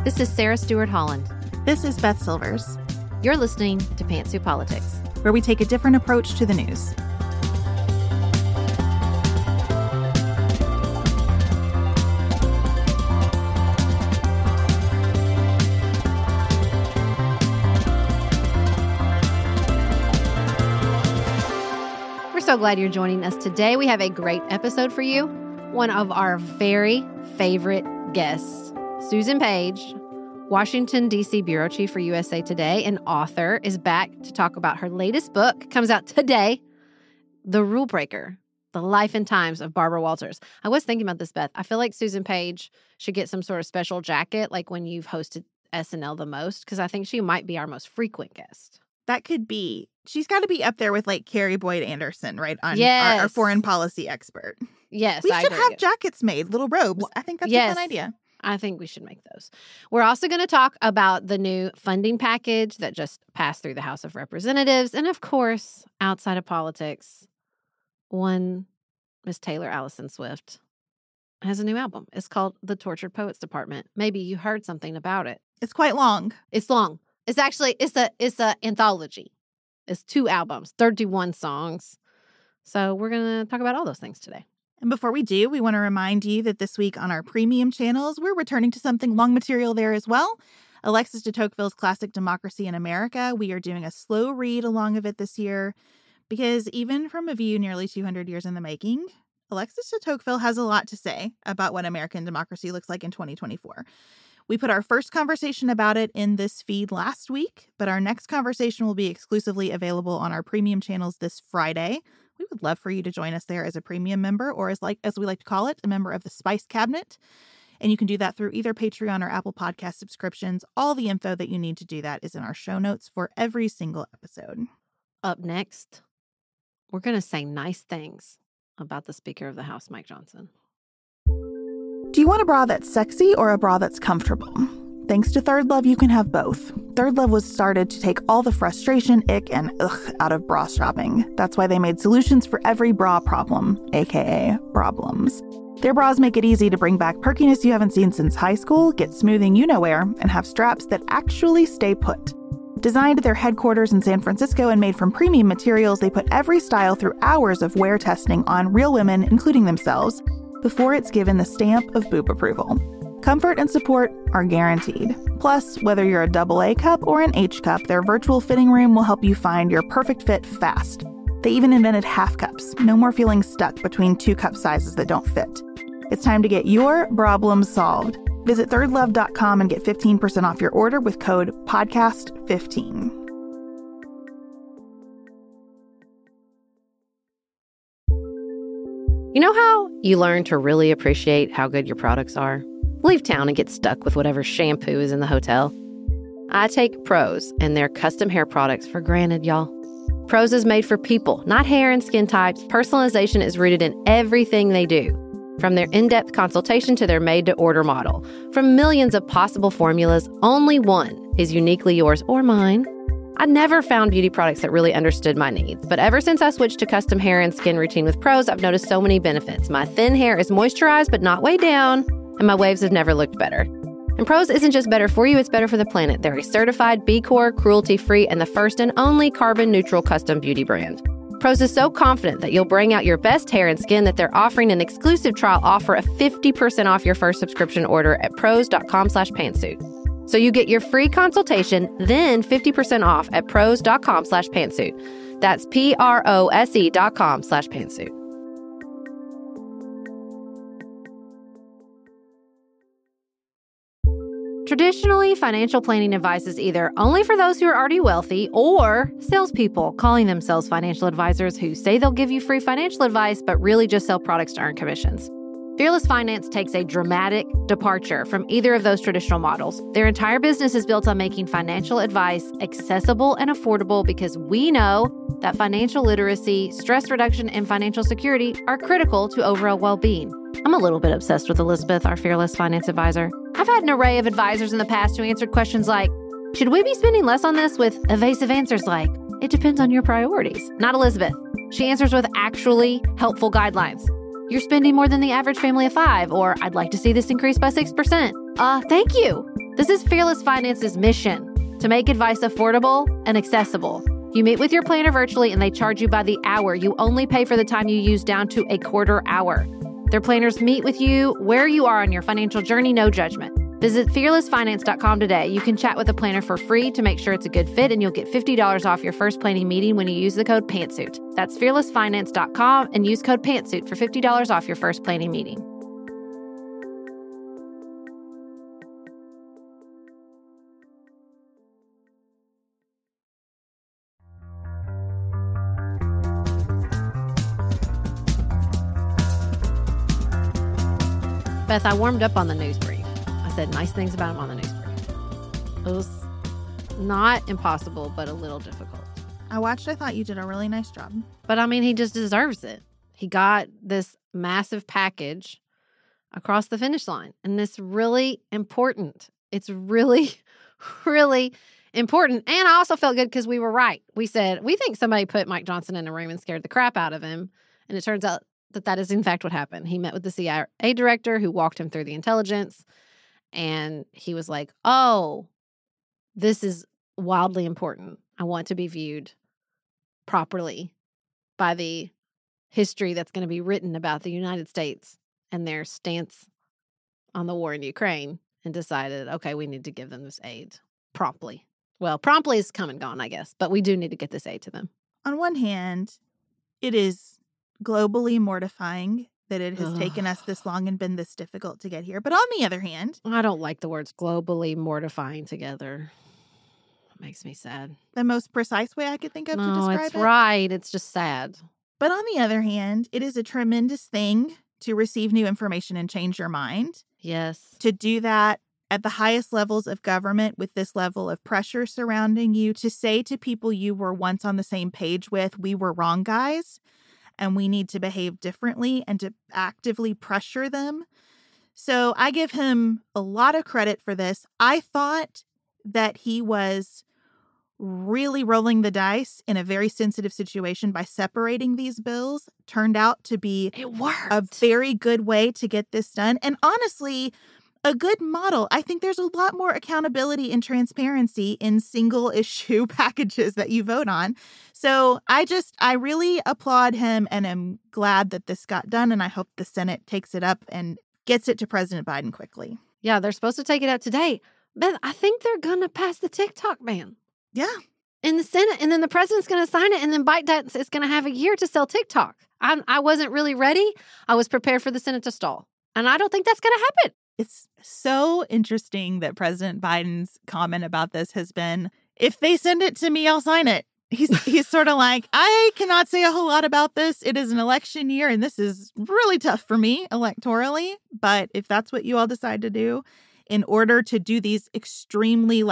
This is Sarah Stewart Holland. This is Beth Silvers. You're listening to Pantsuit Politics, where we take a different approach to the news. We're so glad you're joining us today. We have a great episode for you. One of our very favorite guests, Susan Page, Washington, D.C. Bureau Chief for USA Today and author, is back to talk about her latest book. Comes out today, The Rule Breaker, The Life and Times of Barbara Walters. I was thinking about this, Beth. I feel like Susan Page should get some sort of special jacket, like when you've hosted SNL the most, because I think she might be our most frequent guest. That could be. She's got to be up there with like Carrie Boyd Anderson, right? On yes. our foreign policy expert. Yes, we I should agree. have jackets made, little robes. I think that's a fun idea. I think we should make those. We're also going to talk about the new funding package that just passed through the House of Representatives. And of course, outside of politics, one Miss Taylor Allison Swift has a new album. It's called The Tortured Poets Department. Maybe you heard something about it. It's quite long. It's long. It's actually, it's a anthology. It's 2 albums, 31 songs. So we're going to talk about all those things today. And before we do, we want to remind you that this week on our premium channels, we're returning to something long material there as well. Alexis de Tocqueville's classic Democracy in America. We are doing a slow read along of it this year because even from a view nearly 200 years in the making, Alexis de Tocqueville has a lot to say about what American democracy looks like in 2024. We put our first conversation about it in this feed last week, but our next conversation will be exclusively available on our premium channels this Friday. We would love for you to join us there as a premium member, or as we like to call it, a member of the Spice Cabinet. And you can do that through either Patreon or Apple Podcast subscriptions. All the info that you need to do that is in our show notes for every single episode. Up next, we're going to say nice things about the Speaker of the House, Mike Johnson. Do you want a bra that's sexy or a bra that's comfortable? Thanks to Third Love, you can have both. Third Love was started to take all the frustration, ick, and ugh out of bra shopping. That's why they made solutions for every bra problem, aka problems. Their bras make it easy to bring back perkiness you haven't seen since high school, get smoothing you-know-where, and have straps that actually stay put. Designed at their headquarters in San Francisco and made from premium materials, they put every style through hours of wear testing on real women, including themselves, before it's given the stamp of boob approval. Comfort and support are guaranteed. Plus, whether you're a AA cup or an H cup, their virtual fitting room will help you find your perfect fit fast. They even invented half cups. No more feeling stuck between 2 cup sizes that don't fit. It's time to get your problems solved. Visit thirdlove.com and get 15% off your order with code PODCAST15. You know how you learn to really appreciate how good your products are? Leave town and get stuck with whatever shampoo is in the hotel. I take Prose and their custom hair products for granted, y'all. Prose is made for people, not hair and skin types. Personalization is rooted in everything they do. From their in-depth consultation to their made-to-order model. From millions of possible formulas, only one is uniquely yours or mine. I never found beauty products that really understood my needs, but ever since I switched to custom hair and skin routine with Prose, I've noticed so many benefits. My thin hair is moisturized but not weighed down, and my waves have never looked better. And Prose isn't just better for you, it's better for the planet. They're a certified B Corp, cruelty-free, and the first and only carbon-neutral custom beauty brand. Prose is so confident that you'll bring out your best hair and skin that they're offering an exclusive trial offer of 50% off your first subscription order at prose.com/pantsuit. So you get your free consultation, then 50% off at prose.com/pantsuit. That's prose.com/pantsuit. Traditionally, financial planning advice is either only for those who are already wealthy or salespeople calling themselves financial advisors who say they'll give you free financial advice but really just sell products to earn commissions. Fearless Finance takes a dramatic departure from either of those traditional models. Their entire business is built on making financial advice accessible and affordable because we know that financial literacy, stress reduction, and financial security are critical to overall well-being. I'm a little bit obsessed with Elizabeth, our Fearless Finance advisor. I've had an array of advisors in the past who answered questions like, should we be spending less on this, with evasive answers like, it depends on your priorities. Not Elizabeth. She answers with actually helpful guidelines. You're spending more than the average family of 5, or I'd like to see this increase by 6%. Thank you. This is Fearless Finance's mission, to make advice affordable and accessible. You meet with your planner virtually and they charge you by the hour. You only pay for the time you use down to a quarter hour. Their planners meet with you where you are on your financial journey, no judgment. Visit fearlessfinance.com today. You can chat with a planner for free to make sure it's a good fit, and you'll get $50 off your first planning meeting when you use the code PANTSUIT. That's fearlessfinance.com and use code PANTSUIT for $50 off your first planning meeting. Beth, I warmed up on the news brief. I said nice things about him on the news brief. It was not impossible, but a little difficult. I watched. I thought you did a really nice job. But I mean, he just deserves it. He got this massive package across the finish line. And it's really important. It's really, really important. And I also felt good because we were right. We said, we think somebody put Mike Johnson in a room and scared the crap out of him. And it turns out that is in fact what happened. He met with the CIA director who walked him through the intelligence. And he was like, oh, this is wildly important. I want to be viewed properly by the history that's going to be written about the United States and their stance on the war in Ukraine, and decided, okay, we need to give them this aid promptly. Well, promptly is come and gone, I guess, but we do need to get this aid to them. On one hand, it is globally mortifying that it has taken us this long and been this difficult to get here. But on the other hand, I don't like the words globally mortifying together. It makes me sad. The most precise way I could think of to describe it. No, it's right. It's just sad. But on the other hand, it is a tremendous thing to receive new information and change your mind. Yes. To do that at the highest levels of government with this level of pressure surrounding you, to say to people you were once on the same page with, we were wrong, guys, and we need to behave differently, and to actively pressure them. So I give him a lot of credit for this. I thought that he was really rolling the dice in a very sensitive situation by separating these bills. Turned out to be a very good way to get this done. And honestly, a good model. I think there's a lot more accountability and transparency in single issue packages that you vote on. So I really applaud him and am glad that this got done. And I hope the Senate takes it up and gets it to President Biden quickly. Yeah, they're supposed to take it up today. But I think they're going to pass the TikTok ban. Yeah. In the Senate, and then the president's going to sign it, and then Biden is going to have a year to sell TikTok. I wasn't really ready. I was prepared for the Senate to stall. And I don't think that's going to happen. It's so interesting that President Biden's comment about this has been, if they send it to me, I'll sign it. He's sort of like, I cannot say a whole lot about this. It is an election year, and this is really tough for me electorally. But if that's what you all decide to do in order to do these extremely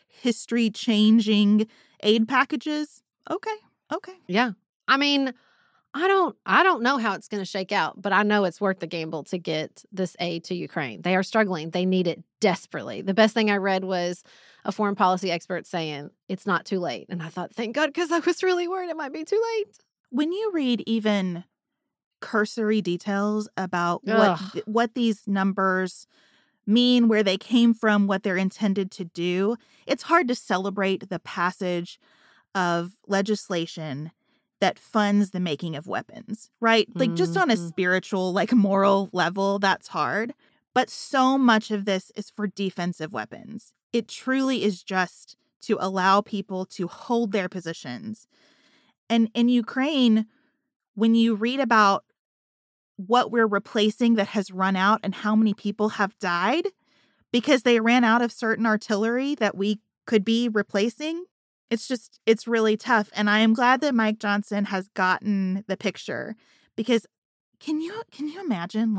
history-changing aid packages, okay. Yeah. I mean, I don't know how it's going to shake out, but I know it's worth the gamble to get this aid to Ukraine. They are struggling. They need it desperately. The best thing I read was a foreign policy expert saying it's not too late. And I thought, thank God, because I was really worried it might be too late. When you read even cursory details about what these numbers mean, where they came from, what they're intended to do, it's hard to celebrate the passage of legislation that funds the making of weapons, right? Just on a spiritual, moral level, that's hard. But so much of this is for defensive weapons. It truly is just to allow people to hold their positions. And in Ukraine, when you read about what we're replacing that has run out and how many people have died because they ran out of certain artillery that we could be replacing, it's really tough. And I am glad that Mike Johnson has gotten the picture, because can you imagine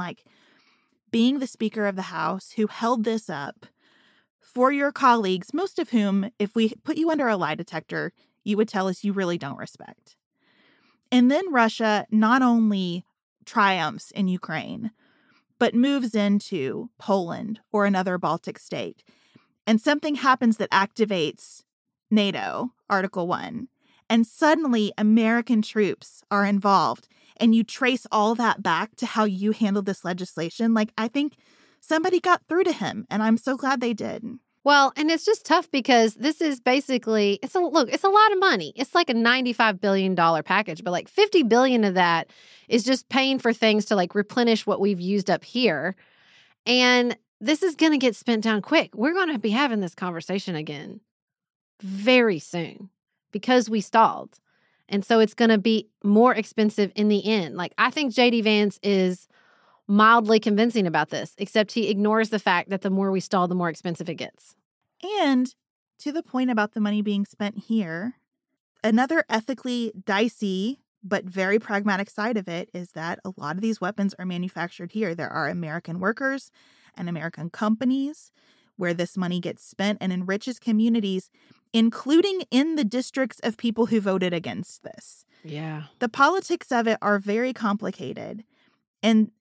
being the Speaker of the House who held this up for your colleagues, most of whom, if we put you under a lie detector, you would tell us you really don't respect. And then Russia not only triumphs in Ukraine, but moves into Poland or another Baltic state. And something happens that activates NATO, Article 1, and suddenly American troops are involved. And you trace all that back to how you handled this legislation. I think somebody got through to him, and I'm so glad they did. Well, and it's just tough because this is basically, it's a lot of money. It's like a $95 billion package, but like $50 billion of that is just paying for things to like replenish what we've used up here. And this is going to get spent down quick. We're going to be having this conversation again very soon because we stalled. And so it's going to be more expensive in the end. Like, I think J.D. Vance is mildly convincing about this, except he ignores the fact that the more we stall, the more expensive it gets. And to the point about the money being spent here, another ethically dicey but very pragmatic side of it is that a lot of these weapons are manufactured here. There are American workers and American companies where this money gets spent and enriches communities, including in the districts of people who voted against this. Yeah. The politics of it are very complicated. And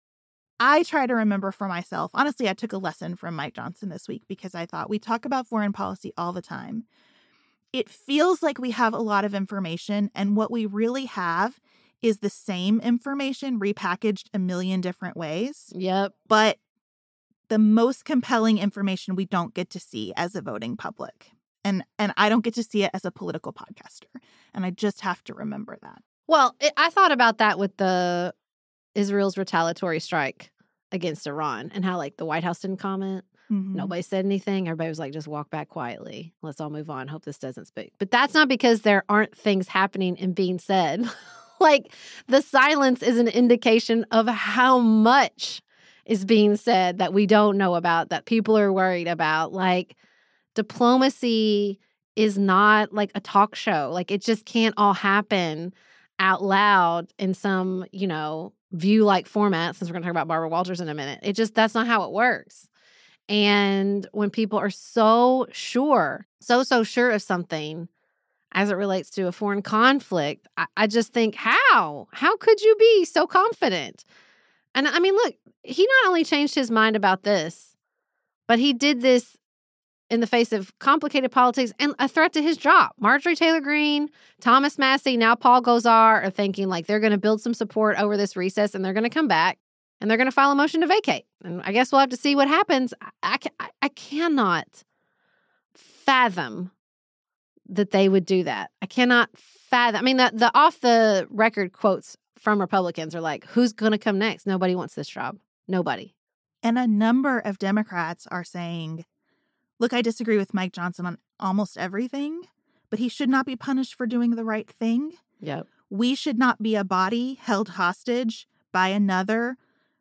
I try to remember for myself, honestly, I took a lesson from Mike Johnson this week because I thought we talk about foreign policy all the time. It feels like we have a lot of information, and what we really have is the same information repackaged a million different ways. Yep. But the most compelling information we don't get to see as a voting public. And I don't get to see it as a political podcaster. And I just have to remember that. Well, I thought about that with the Israel's retaliatory strike against Iran and how like the White House didn't comment. Mm-hmm. Nobody said anything. Everybody was like, just walk back quietly. Let's all move on. Hope this doesn't spook. But that's not because there aren't things happening and being said. Like, the silence is an indication of how much is being said that we don't know about, that people are worried about. Like, diplomacy is not like a talk show. Like, it just can't all happen out loud in some, view-like format, since we're going to talk about Barbara Walters in a minute. That's not how it works. And when people are so sure of something as it relates to a foreign conflict, I just think, how could you be so confident? And I mean, look, he not only changed his mind about this, but he did this in the face of complicated politics and a threat to his job. Marjorie Taylor Greene, Thomas Massie, now Paul Gosar are thinking like they're going to build some support over this recess and they're going to come back and they're going to file a motion to vacate. And I guess we'll have to see what happens. I cannot fathom that they would do that. I cannot fathom. I mean, the off-the-record quotes from Republicans are like, who's going to come next? Nobody wants this job. Nobody. And a number of Democrats are saying, look, I disagree with Mike Johnson on almost everything, but he should not be punished for doing the right thing. Yep. We should not be a body held hostage by another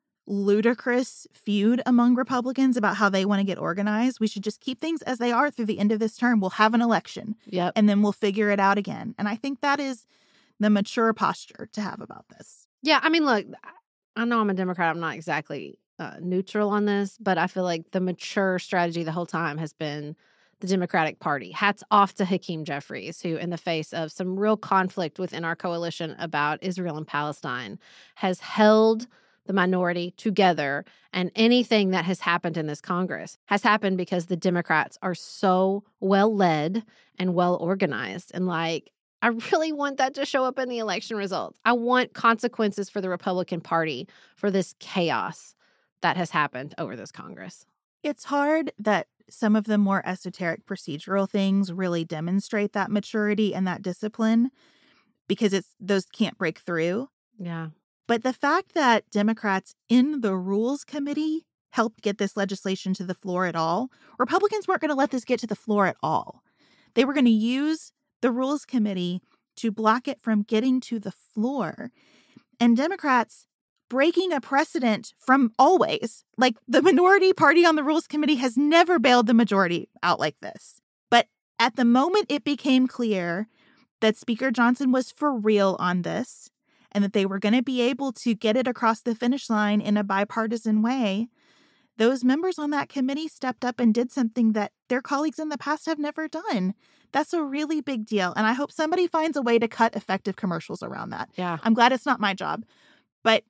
ludicrous feud among Republicans about how they want to get organized. We should just keep things as they are through the end of this term. We'll have an election. Yep. And then we'll figure it out again. And I think that is the mature posture to have about this. Yeah, I mean, look, I know I'm a Democrat. I'm not exactly neutral on this, but I feel like the mature strategy the whole time has been the Democratic Party. Hats off to Hakeem Jeffries, who, in the face of some real conflict within our coalition about Israel and Palestine, has held the minority together. And anything that has happened in this Congress has happened because the Democrats are so well led and well organized. And like, I really want that to show up in the election results. I want consequences for the Republican Party for this chaos that has happened over this Congress. It's hard that some of the more esoteric procedural things really demonstrate that maturity and that discipline because those can't break through. Yeah. But the fact that Democrats in the Rules Committee helped get this legislation to the floor at all, Republicans weren't going to let this get to the floor at all. They were going to use the Rules Committee to block it from getting to the floor. And Democrats breaking a precedent from always. Like, the minority party on the Rules Committee has never bailed the majority out like this. But at the moment it became clear that Speaker Johnson was for real on this and that they were going to be able to get it across the finish line in a bipartisan way, those members on that committee stepped up and did something that their colleagues in the past have never done. That's a really big deal. And I hope somebody finds a way to cut effective commercials around that. Yeah. I'm glad it's not my job. But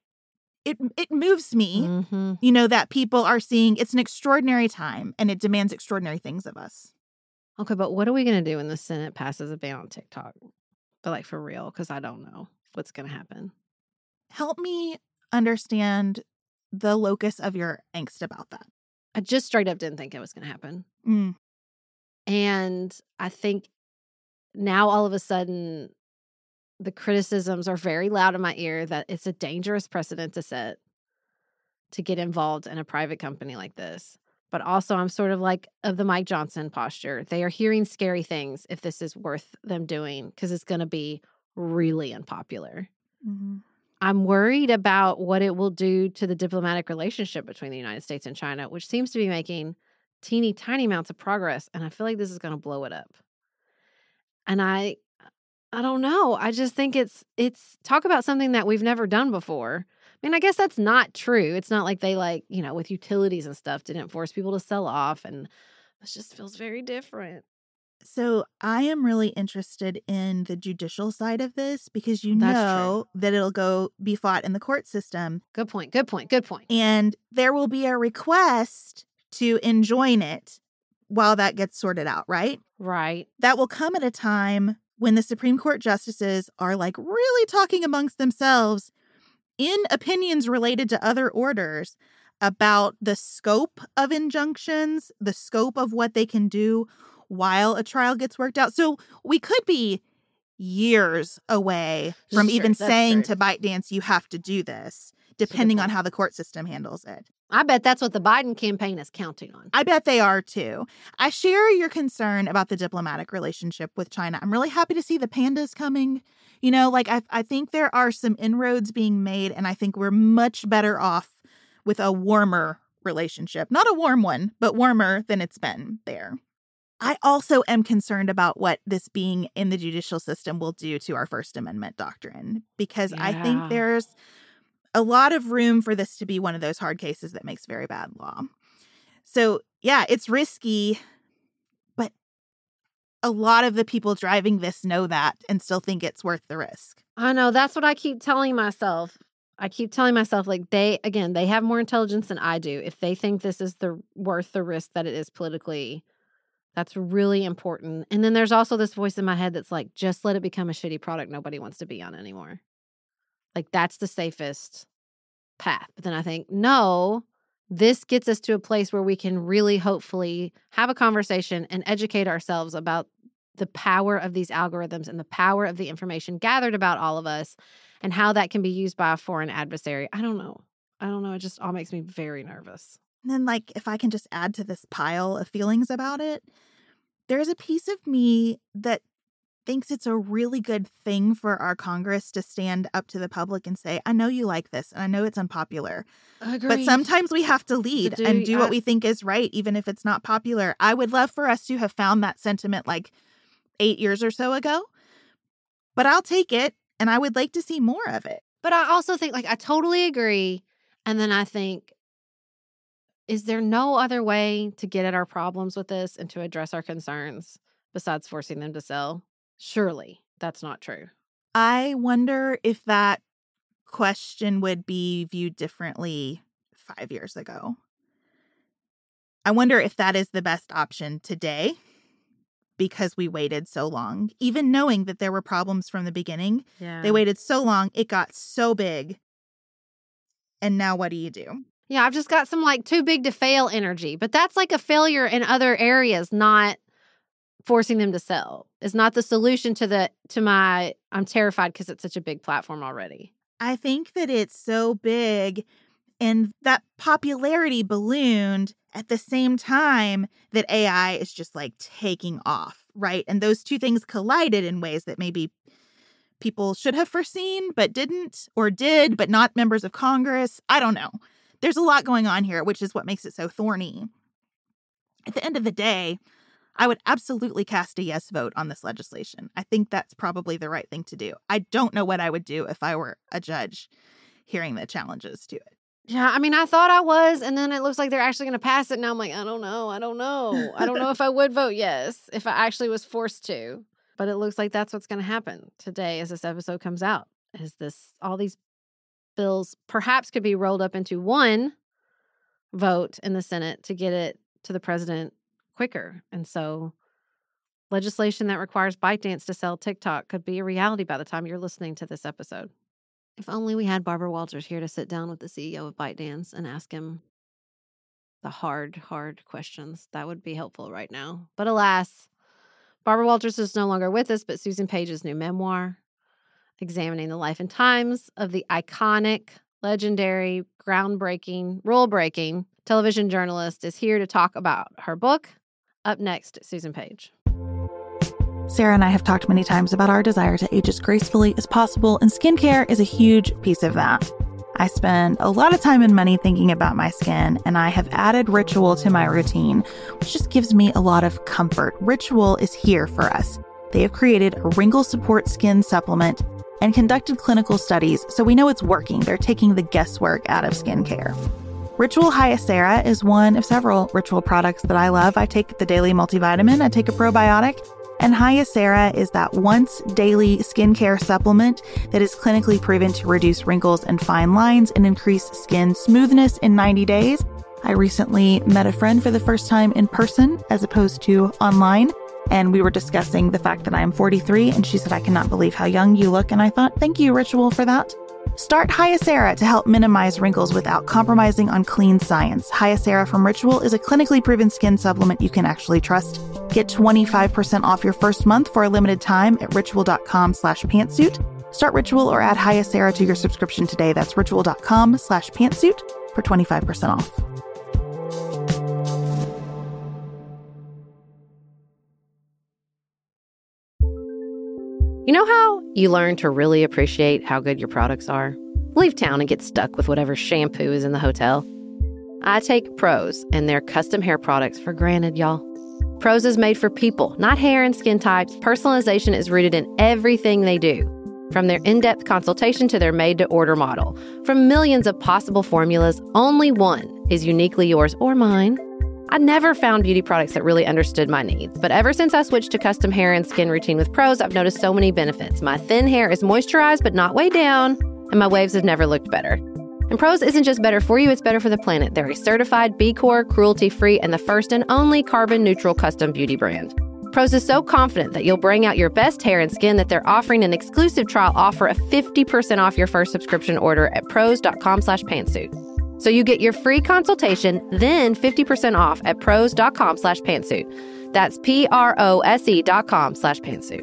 it moves me, that people are seeing it's an extraordinary time and it demands extraordinary things of us. Okay, but what are we going to do when the Senate passes a ban on TikTok? But like, for real, because I don't know what's going to happen. Help me understand the locus of your angst about that. I just straight up didn't think it was going to happen. Mm. And I think now all of a sudden the criticisms are very loud in my ear that it's a dangerous precedent to set to get involved in a private company like this. But also I'm sort of like of the Mike Johnson posture. They are hearing scary things if this is worth them doing because it's going to be really unpopular. Mm-hmm. I'm worried about what it will do to the diplomatic relationship between the United States and China, which seems to be making teeny tiny amounts of progress. And I feel like this is going to blow it up. And I don't know. I just think it's talk about something that we've never done before. I mean, I guess that's not true. It's not like they with utilities and stuff didn't force people to sell off. And this just feels very different. So I am really interested in the judicial side of this because That's that it'll be fought in the court system. Good point. And there will be a request to enjoin it while that gets sorted out, right? Right. That will come at a time when the Supreme Court justices are really talking amongst themselves in opinions related to other orders about the scope of injunctions, the scope of what they can do while a trial gets worked out. So we could be years away from even saying to ByteDance, you have to do this, depending on how the court system handles it. I bet that's what the Biden campaign is counting on. I bet they are, too. I share your concern about the diplomatic relationship with China. I'm really happy to see the pandas coming. I think there are some inroads being made, and I think we're much better off with a warmer relationship. Not a warm one, but warmer than it's been there. I also am concerned about what this being in the judicial system will do to our First Amendment doctrine, because I think there's a lot of room for this to be one of those hard cases that makes very bad law. So, yeah, it's risky, but a lot of the people driving this know that and still think it's worth the risk. I know. That's what I keep telling myself. They have more intelligence than I do. If they think this is worth the risk that it is politically, that's really important. And then there's also this voice in my head that's like, just let it become a shitty product nobody wants to be on anymore. That's the safest path. But then I think, no, this gets us to a place where we can really hopefully have a conversation and educate ourselves about the power of these algorithms and the power of the information gathered about all of us and how that can be used by a foreign adversary. I don't know. It just all makes me very nervous. And then, if I can just add to this pile of feelings about it, there's a piece of me that thinks it's a really good thing for our Congress to stand up to the public and say, I know you like this, and I know it's unpopular. Agreed. But sometimes we have to lead and do what we think is right, even if it's not popular. I would love for us to have found that sentiment 8 years or so ago, but I'll take it, and I would like to see more of it. But I also think, I totally agree. And then I think, is there no other way to get at our problems with this and to address our concerns besides forcing them to sell? Surely that's not true. I wonder if that question would be viewed differently 5 years ago. I wonder if that is the best option today because we waited so long, even knowing that there were problems from the beginning. Yeah. They waited so long. It got so big. And now what do you do? Yeah, I've just got some too big to fail energy, but that's a failure in other areas, not forcing them to sell. Is not the solution to my I'm terrified because it's such a big platform already. I think that it's so big and that popularity ballooned at the same time that AI is just taking off, right? And those two things collided in ways that maybe people should have foreseen but didn't, or did but not members of Congress. I don't know. There's a lot going on here, which is what makes it so thorny. At the end of the day, I would absolutely cast a yes vote on this legislation. I think that's probably the right thing to do. I don't know what I would do if I were a judge hearing the challenges to it. Yeah, I mean, I thought I was, and then it looks like they're actually going to pass it. Now I'm like, I don't know. I don't know if I would vote yes if I actually was forced to. But it looks like that's what's going to happen today as this episode comes out. All these bills perhaps could be rolled up into one vote in the Senate to get it to the president quicker. And so legislation that requires ByteDance to sell TikTok could be a reality by the time you're listening to this episode. If only we had Barbara Walters here to sit down with the CEO of ByteDance and ask him the hard questions. That would be helpful right now. But alas, Barbara Walters is no longer with us, but Susan Page's new memoir, examining the life and times of the iconic, legendary, groundbreaking, rule-breaking television journalist, is here to talk about her book. Up next, Susan Page. Sarah and I have talked many times about our desire to age as gracefully as possible, and skincare is a huge piece of that. I spend a lot of time and money thinking about my skin, and I have added Ritual to my routine, which just gives me a lot of comfort. Ritual is here for us. They have created a wrinkle support skin supplement and conducted clinical studies, so we know it's working. They're taking the guesswork out of skincare. Ritual Hyacera is one of several Ritual products that I love. I take the daily multivitamin, I take a probiotic, and Hyacera is that once daily skincare supplement that is clinically proven to reduce wrinkles and fine lines and increase skin smoothness in 90 days. I recently met a friend for the first time in person as opposed to online, and we were discussing the fact that I am 43, and she said, "I cannot believe how young you look." And I thought, thank you, Ritual, for that. Start Hyacera to help minimize wrinkles without compromising on clean science. Hyacera from Ritual is a clinically proven skin supplement you can actually trust. Get 25% off your first month for a limited time at ritual.com/pantsuit. Start Ritual or add Hyacera to your subscription today. That's ritual.com/pantsuit for 25% off. You know how you learn to really appreciate how good your products are? Leave town and get stuck with whatever shampoo is in the hotel. I take Prose and their custom hair products for granted, y'all. Prose is made for people, not hair and skin types. Personalization is rooted in everything they do. From their in-depth consultation to their made-to-order model. From millions of possible formulas, only one is uniquely yours or mine. I never found beauty products that really understood my needs, but ever since I switched to custom hair and skin routine with Prose, I've noticed so many benefits. My thin hair is moisturized but not weighed down, and my waves have never looked better. And Prose isn't just better for you, it's better for the planet. They're a certified B Corp, cruelty-free, and the first and only carbon-neutral custom beauty brand. Prose is so confident that you'll bring out your best hair and skin that they're offering an exclusive trial offer of 50% off your first subscription order at prose.com/pantsuit. So you get your free consultation, then 50% off at prose.com/pantsuit. That's prose.com/pantsuit.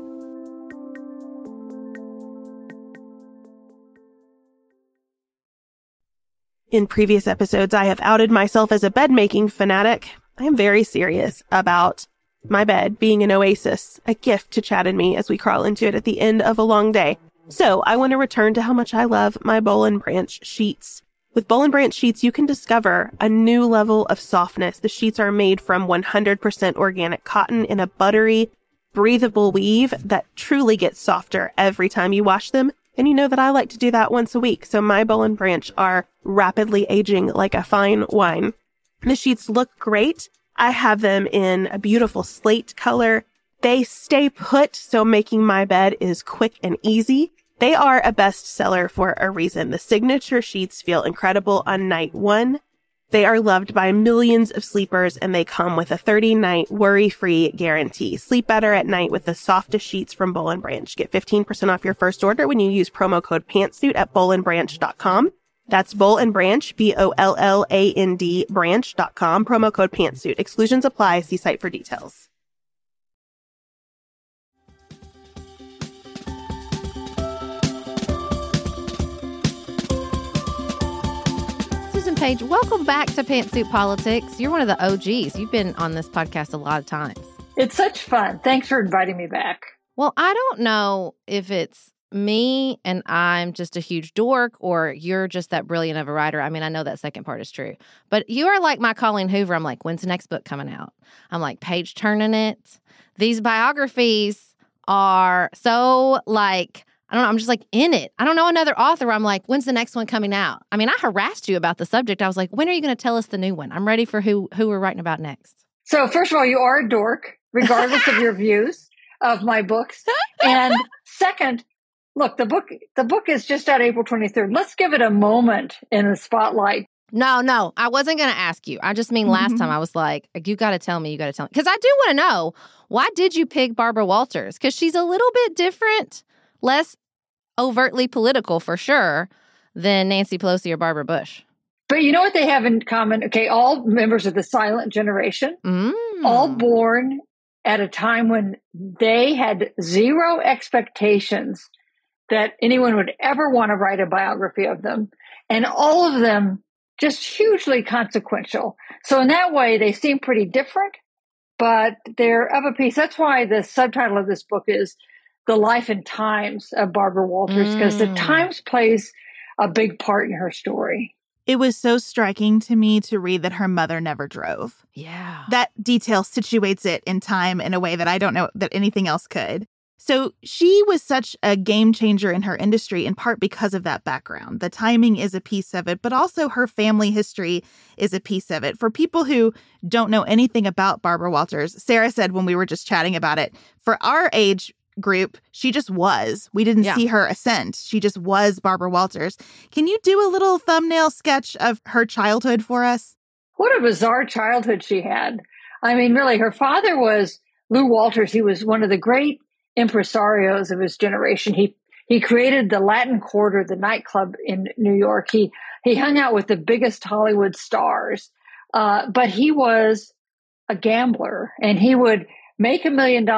In previous episodes, I have outed myself as a bed-making fanatic. I am very serious about my bed being an oasis, a gift to Chad and me as we crawl into it at the end of a long day. So I want to return to how much I love my Boll & Branch sheets. With Boll & Branch sheets, you can discover a new level of softness. The sheets are made from 100% organic cotton in a buttery, breathable weave that truly gets softer every time you wash them. And you know that I like to do that once a week, so my Boll & Branch are rapidly aging like a fine wine. The sheets look great. I have them in a beautiful slate color. They stay put, so making my bed is quick and easy. They are a bestseller for a reason. The signature sheets feel incredible on night one. They are loved by millions of sleepers, and they come with a 30-night worry-free guarantee. Sleep better at night with the softest sheets from Boll & Branch. Get 15% off your first order when you use promo code PANTSUIT at bollandbranch.com. That's Boll & Branch, BOLLAND branch.com, promo code PANTSUIT. Exclusions apply. See site for details. Susan Page, welcome back to Pantsuit Politics. You're one of the OGs. You've been on this podcast a lot of times. It's such fun. Thanks for inviting me back. Well, I don't know if it's me and I'm just a huge dork or you're just that brilliant of a writer. I mean, I know that second part is true. But you are like my Colleen Hoover. I'm like, when's the next book coming out? I'm like, page turning it. These biographies are so like, I don't know, I'm just like in it. I don't know another author. I'm like, when's the next one coming out? I mean, I harassed you about the subject. I was like, when are you going to tell us the new one? I'm ready for who we're writing about next. So first of all, you are a dork, regardless of your views of my books. And second, look, the book is just out April 23rd. Let's give it a moment in the spotlight. No, I wasn't going to ask you. I just mean last time I was like, you got to tell me. Because I do want to know, why did you pick Barbara Walters? Because she's a little bit different, less overtly political for sure than Nancy Pelosi or Barbara Bush. But you know what they have in common? Okay, all members of the silent generation, all born at a time when they had zero expectations that anyone would ever want to write a biography of them. And all of them just hugely consequential. So in that way, they seem pretty different, but they're of a piece. That's why the subtitle of this book is The Life and Times of Barbara Walters, because the Times plays a big part in her story. It was so striking to me to read that her mother never drove. Yeah. That detail situates it in time in a way that I don't know that anything else could. So she was such a game changer in her industry, in part because of that background. The timing is a piece of it, but also her family history is a piece of it. For people who don't know anything about Barbara Walters, Sarah said when we were just chatting about it, for our age group, she just was. We didn't see her ascent. She just was Barbara Walters. Can you do a little thumbnail sketch of her childhood for us? What a bizarre childhood she had. I mean, really, her father was Lew Walters. He was one of the great impresarios of his generation. He created the Latin Quarter, the nightclub in New York. He hung out with the biggest Hollywood stars, but he was a gambler, and he would make $1 million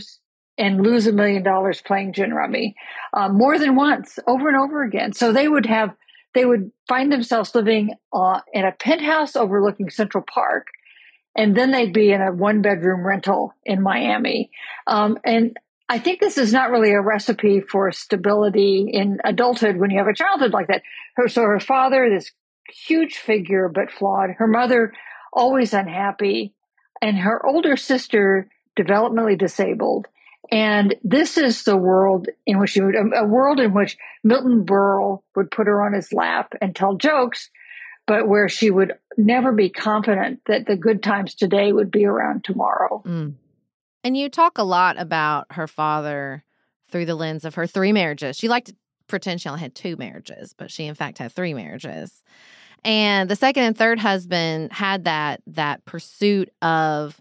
and lose $1 million playing gin rummy, more than once, over and over again. So they would find themselves living in a penthouse overlooking Central Park, and then they'd be in a 1-bedroom rental in Miami. And I think this is not really a recipe for stability in adulthood when you have a childhood like that. So her father, this huge figure, but flawed. Her mother, always unhappy. And her older sister, developmentally disabled. And this is the world in which a world in which Milton Berle would put her on his lap and tell jokes, but where she would never be confident that the good times today would be around tomorrow. And you talk a lot about her father through the lens of her 3 marriages. She liked to pretend she only had 2 marriages, but she in fact had 3 marriages. And the second and third husband had that pursuit of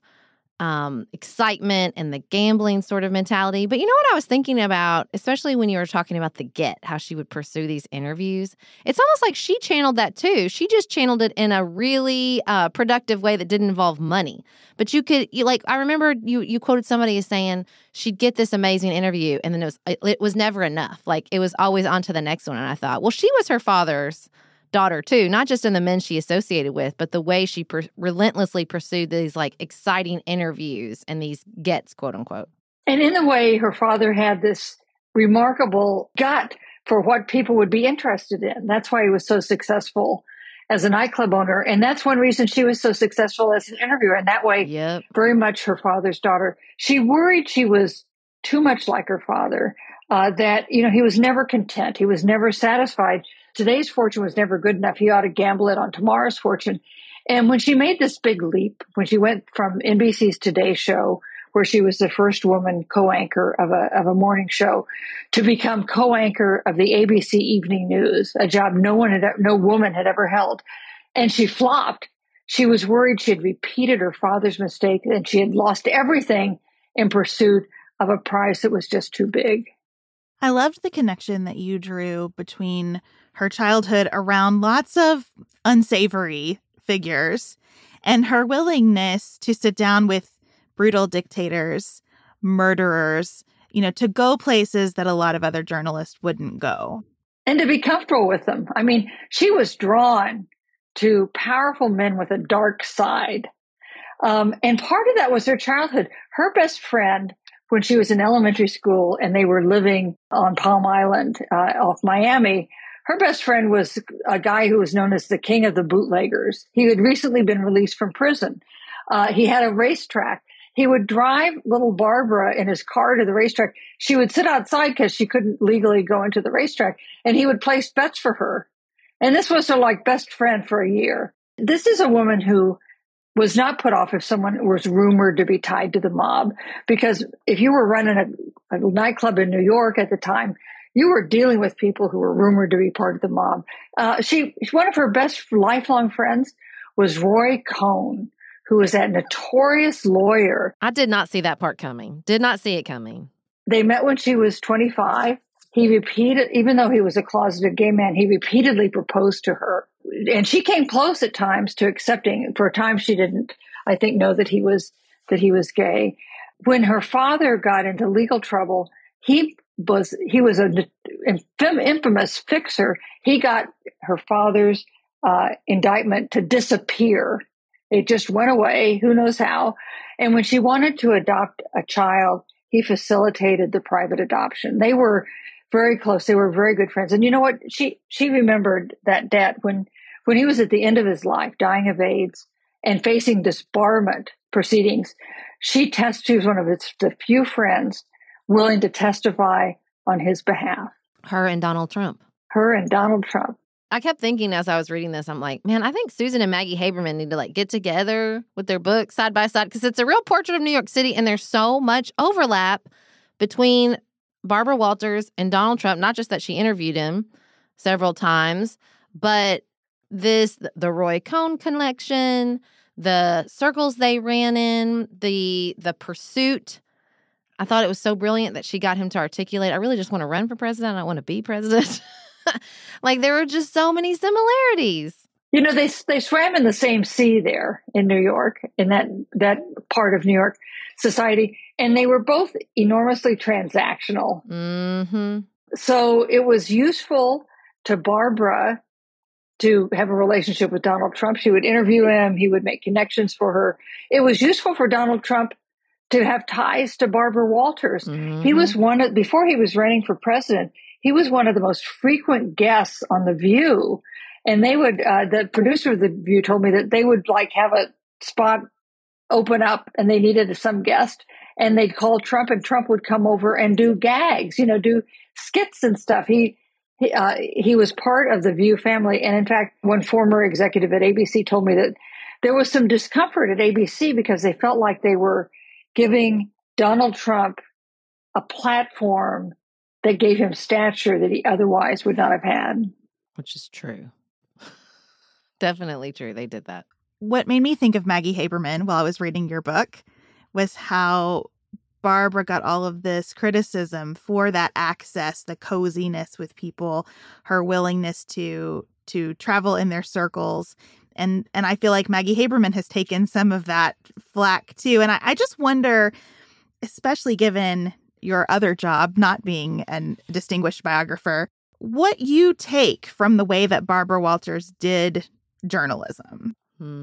excitement and the gambling sort of mentality. But you know what I was thinking about, especially when you were talking about the Get, how she would pursue these interviews? It's almost like she channeled that too. She just channeled it in a really productive way that didn't involve money. But I remember you quoted somebody as saying she'd get this amazing interview and then it was never enough. Like it was always on to the next one. And I thought, well, she was her father's daughter too, not just in the men she associated with, but the way she relentlessly pursued these like exciting interviews and these gets, quote unquote. And in the way her father had this remarkable gut for what people would be interested in. That's why he was so successful as a nightclub owner. And that's one reason she was so successful as an interviewer. And that way, very much her father's daughter. She worried she was too much like her father, that, he was never content. He was never satisfied. Today's fortune was never good enough. He ought to gamble it on tomorrow's fortune. And when she made this big leap, when she went from NBC's Today Show, where she was the first woman co-anchor of a morning show, to become co-anchor of the ABC Evening News, a job no woman had ever held, and she flopped. She was worried she had repeated her father's mistake and she had lost everything in pursuit of a prize that was just too big. I loved the connection that you drew between her childhood around lots of unsavory figures and her willingness to sit down with brutal dictators, murderers, to go places that a lot of other journalists wouldn't go. And to be comfortable with them. I mean, she was drawn to powerful men with a dark side. And part of that was her childhood. Her best friend, when she was in elementary school and they were living on Palm Island off Miami, her best friend was a guy who was known as the king of the bootleggers. He had recently been released from prison. He had a racetrack. He would drive little Barbara in his car to the racetrack. She would sit outside because she couldn't legally go into the racetrack, and he would place bets for her. And this was her best friend for a year. This is a woman who was not put off if someone was rumored to be tied to the mob, because if you were running a nightclub in New York at the time, you were dealing with people who were rumored to be part of the mob. One of her best lifelong friends was Roy Cohn, who was that notorious lawyer. I did not see that part coming. Did not see it coming. They met when she was 25. Even though he was a closeted gay man, he repeatedly proposed to her. and she came close at times to accepting. For a time, she didn't, I think, know that he was gay. When her father got into legal trouble, he was an infamous fixer. He got her father's indictment to disappear. It just went away. Who knows how? And when she wanted to adopt a child, he facilitated the private adoption. They were very close. They were very good friends. And you know what? She remembered that debt when he was at the end of his life, dying of AIDS and facing disbarment proceedings. She was one of the few friends willing to testify on his behalf. Her and Donald Trump. I kept thinking as I was reading this, I'm like, man, I think Susan and Maggie Haberman need to get together with their books side by side, because it's a real portrait of New York City, and there's so much overlap between Barbara Walters and Donald Trump. Not just that she interviewed him several times, but the Roy Cohn connection, the circles they ran in, the pursuit. I thought it was so brilliant that she got him to articulate, I really just want to run for president. I don't want to be president. There were just so many similarities. You know, they swam in the same sea there in New York, in that part of New York society, and they were both enormously transactional. Mm-hmm. So it was useful to Barbara to have a relationship with Donald Trump. She would interview him. He would make connections for her. It was useful for Donald Trump to have ties to Barbara Walters. Mm-hmm. He was before he was running for president, he was one of the most frequent guests on The View. And they would, the producer of The View told me that they would have a spot open up and they needed some guest, and they'd call Trump, and Trump would come over and do gags, do skits and stuff. He was part of the View family. And in fact, one former executive at ABC told me that there was some discomfort at ABC because they felt like they were giving Donald Trump a platform that gave him stature that he otherwise would not have had. Which is true. Definitely true. They did that. What made me think of Maggie Haberman while I was reading your book was how Barbara got all of this criticism for that access, the coziness with people, her willingness to travel in their circles. And I feel like Maggie Haberman has taken some of that flack too. And I just wonder, especially given your other job, not being a distinguished biographer, what you take from the way that Barbara Walters did journalism.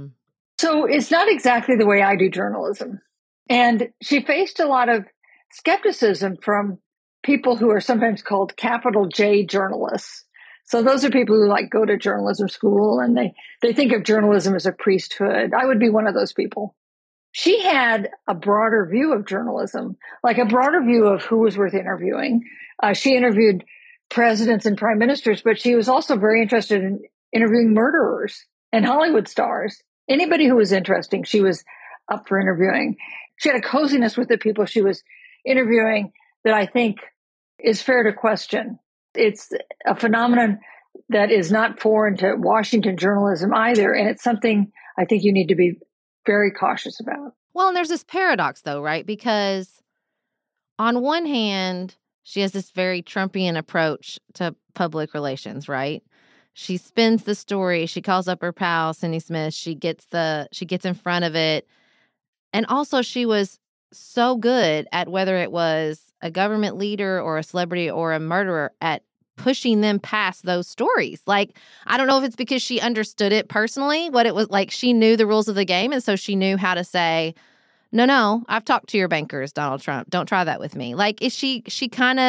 So it's not exactly the way I do journalism. And she faced a lot of skepticism from people who are sometimes called capital J journalists. So those are people who go to journalism school and they think of journalism as a priesthood. I would be one of those people. She had a broader view of journalism, a broader view of who was worth interviewing. She interviewed presidents and prime ministers, but she was also very interested in interviewing murderers and Hollywood stars. Anybody who was interesting, she was up for interviewing. She had a coziness with the people she was interviewing that I think is fair to question. It's a phenomenon that is not foreign to Washington journalism either. And it's something I think you need to be very cautious about. Well, and there's this paradox, though, right? Because on one hand, she has this very Trumpian approach to public relations, right? She spins the story. She calls up her pal, Cindy Smith. She gets in front of it. And also she was so good at, whether it was a government leader or a celebrity or a murderer, at pushing them past those stories. I don't know if it's because she understood it personally, what it was like. She knew the rules of the game. And so she knew how to say, no, I've talked to your bankers, Donald Trump. Don't try that with me. She's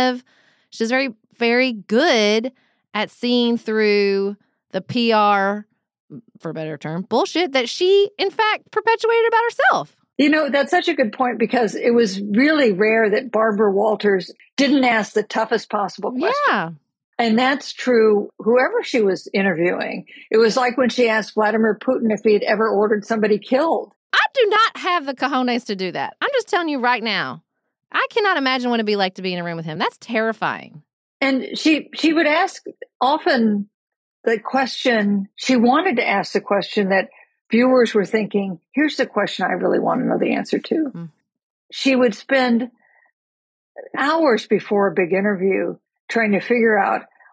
very, very good at seeing through the PR, for a better term, bullshit that she, in fact, perpetuated about herself. That's such a good point, because it was really rare that Barbara Walters didn't ask the toughest possible question. Yeah. And that's true, whoever she was interviewing. It was like when she asked Vladimir Putin if he had ever ordered somebody killed. I do not have the cojones to do that. I'm just telling you right now. I cannot imagine what it'd be like to be in a room with him. That's terrifying. And she would ask often the question, she wanted to ask the question that viewers were thinking, here's the question I really want to know the answer to. Mm-hmm. She would spend hours before a big interview trying to figure out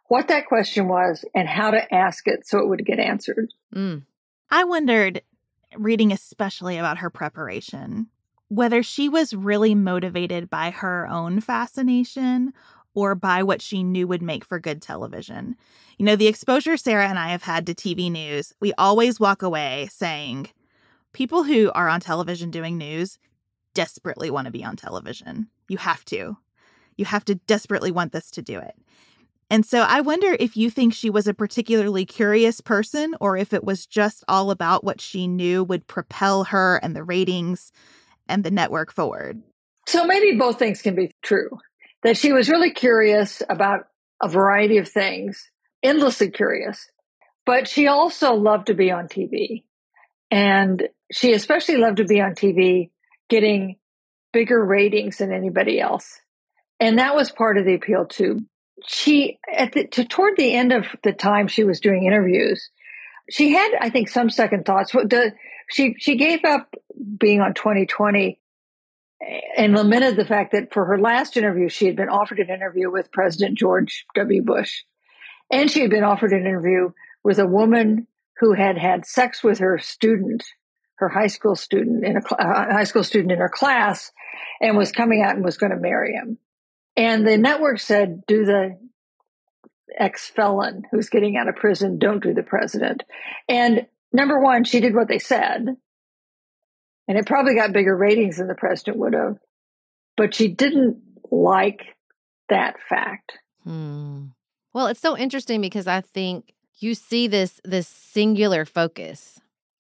what that question was and how to ask it so it would get answered. I wondered, reading especially about her preparation, whether she was really motivated by her own fascination or by what she knew would make for good television. You know, the exposure Sarah and I have had to TV news, we always walk away saying, people who are on television doing news desperately want to be on television. You have to. You have to desperately want this to do it. And so I wonder if you think she was a particularly curious person or if it was just all about what she knew would propel her and the ratings and the network forward. So maybe both things can be true. That she was really curious about a variety of things, endlessly curious, but she also loved to be on TV. And she especially loved to be on TV getting bigger ratings than anybody else. And that was part of the appeal too. She, toward the end of the time she was doing interviews, she had, I think, some second thoughts. She gave up being on 2020 and lamented the fact that for her last interview, she had been offered an interview with President George W. Bush. And she had been offered an interview with a woman who had had sex with her student, her high school student in her class, and was coming out and was going to marry him. And the network said, do the ex-felon who's getting out of prison, don't do the president. And number one, she did what they said. And it probably got bigger ratings than the president would have. But she didn't like that fact. Well, it's so interesting because I think you see this singular focus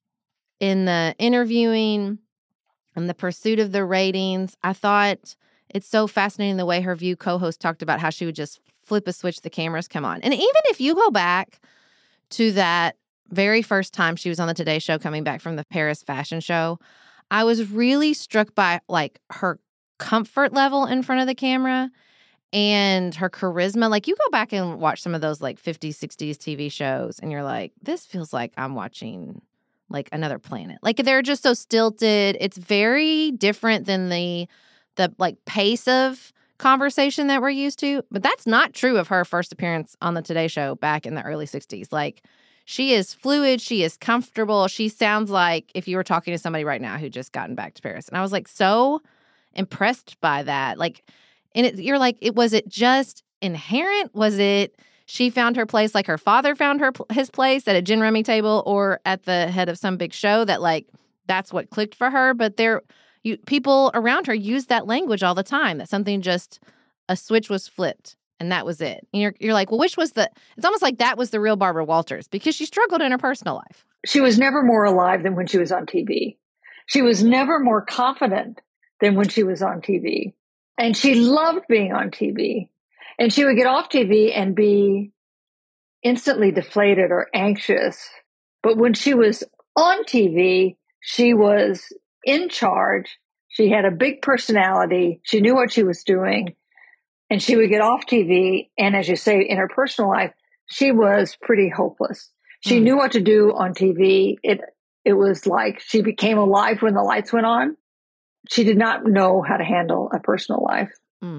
in the interviewing and the pursuit of the ratings. I thought it's so fascinating the way her View co-host talked about how she would just flip a switch, the cameras come on. And even if you go back to that very first time she was on the Today Show coming back from the Paris fashion show, I was really struck by like her comfort level in front of the camera and her charisma. Like you go back and watch some of those like 50s, 60s TV shows and you're like, this feels like I'm watching like another planet. Like they're just so stilted. It's very different than the like pace of conversation that we're used to. But that's not true of her first appearance on the Today Show back in the early 60s. Like she is fluid. She is comfortable. She sounds like if you were talking to somebody right now who just gotten back to Paris. And I was like so impressed by that. Like, and you're like, was it just inherent? Was it she found her place like her father found his place at a gin rummy table or at the head of some big show that like that's what clicked for her? But people around her use that language all the time, that something just, a switch was flipped and that was it. And you're like, well, it's almost like that was the real Barbara Walters because she struggled in her personal life. She was never more alive than when she was on TV. She was never more confident than when she was on TV. And she loved being on TV. And she would get off TV and be instantly deflated or anxious. But when she was on TV, she was in charge. She had a big personality. She knew what she was doing. And she would get off TV. And as you say, in her personal life, she was pretty hopeless. She knew what to do on TV. It was like she became alive when the lights went on. She did not know how to handle a personal life.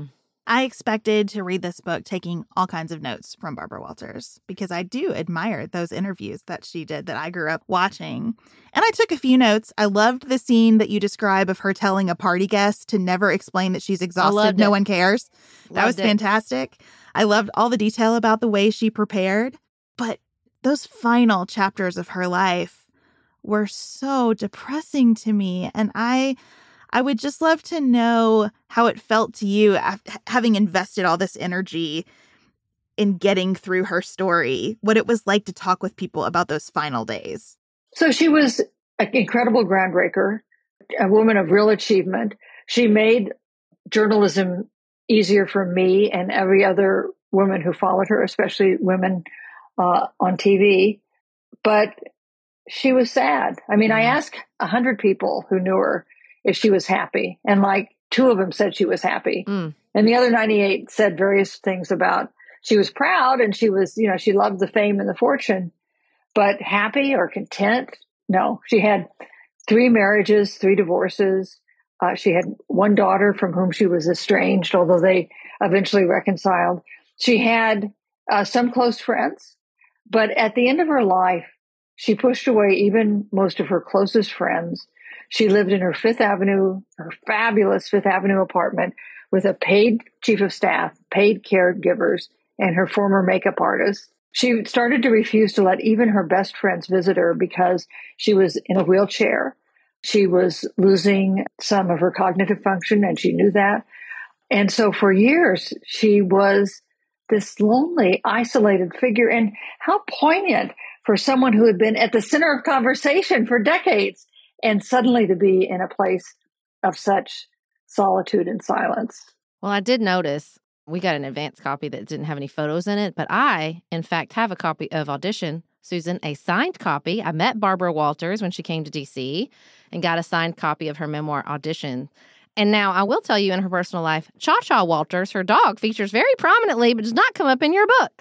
I expected to read this book taking all kinds of notes from Barbara Walters because I do admire those interviews that she did that I grew up watching. And I took a few notes. I loved the scene that you describe of her telling a party guest to never explain that she's exhausted. No one cares. That was fantastic. I loved all the detail about the way she prepared. But those final chapters of her life were so depressing to me. And I would just love to know how it felt to you having invested all this energy in getting through her story, what it was like to talk with people about those final days. So she was an incredible groundbreaker, a woman of real achievement. She made journalism easier for me and every other woman who followed her, especially women on TV. But she was sad. I mean, I asked 100 people who knew her if she was happy. And like 2 of them said she was happy. And the other 98 said various things about she was proud and she was, she loved the fame and the fortune, but happy or content? No. She had 3 marriages, 3 divorces. She had 1 daughter from whom she was estranged, although they eventually reconciled. She had some close friends. But at the end of her life, she pushed away even most of her closest friends. She lived in her her fabulous Fifth Avenue apartment with a paid chief of staff, paid caregivers, and her former makeup artist. She started to refuse to let even her best friends visit her because she was in a wheelchair. She was losing some of her cognitive function, and she knew that. And so for years, she was this lonely, isolated figure. And how poignant for someone who had been at the center of conversation for decades and suddenly to be in a place of such solitude and silence. Well, I did notice we got an advance copy that didn't have any photos in it, but I, in fact, have a copy of Audition, Susan, a signed copy. I met Barbara Walters when she came to D.C. and got a signed copy of her memoir, Audition. And now I will tell you, in her personal life, Cha-Cha Walters, her dog, features very prominently, but does not come up in your book.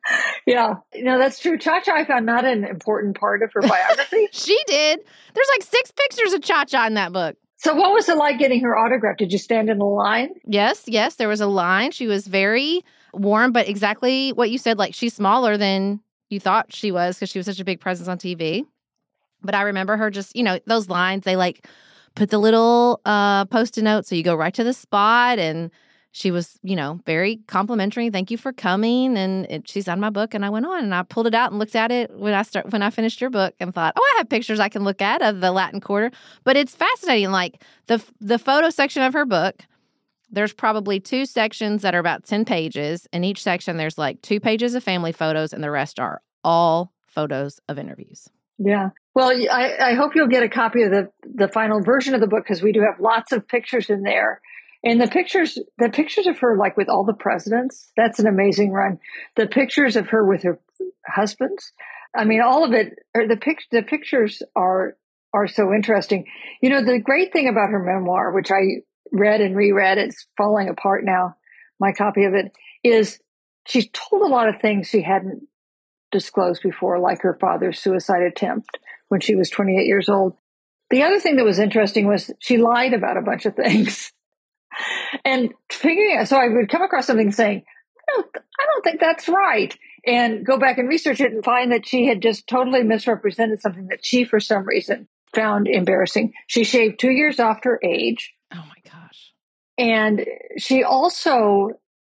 Yeah, that's true. Cha-Cha, I found not an important part of her biography. She did. There's like 6 pictures of Cha-Cha in that book. So what was it like getting her autograph? Did you stand in a line? Yes, there was a line. She was very warm, but exactly what you said, like she's smaller than you thought she was because she was such a big presence on TV. But I remember her just, those lines, they like put the little Post-it note so you go right to the spot. And she was, very complimentary. Thank you for coming. And she's on my book. And I went on and I pulled it out and looked at it when I finished your book and thought, I have pictures I can look at of the Latin Quarter. But it's fascinating. Like the photo section of her book, there's probably 2 sections that are about 10 pages. In each section, there's like 2 pages of family photos and the rest are all photos of interviews. Yeah. Well, I hope you'll get a copy of the final version of the book because we do have lots of pictures in there. And the pictures of her, like with all the presidents, that's an amazing run. The pictures of her with her husbands, I mean, all of it, the pictures are so interesting. The great thing about her memoir, which I read and reread, it's falling apart now, my copy of it, is she's told a lot of things she hadn't disclosed before, like her father's suicide attempt when she was 28 years old. The other thing that was interesting was she lied about a bunch of things. And so I would come across something saying, I don't think that's right. And go back and research it and find that she had just totally misrepresented something that she, for some reason, found embarrassing. She shaved 2 years off her age. Oh my gosh. And she also,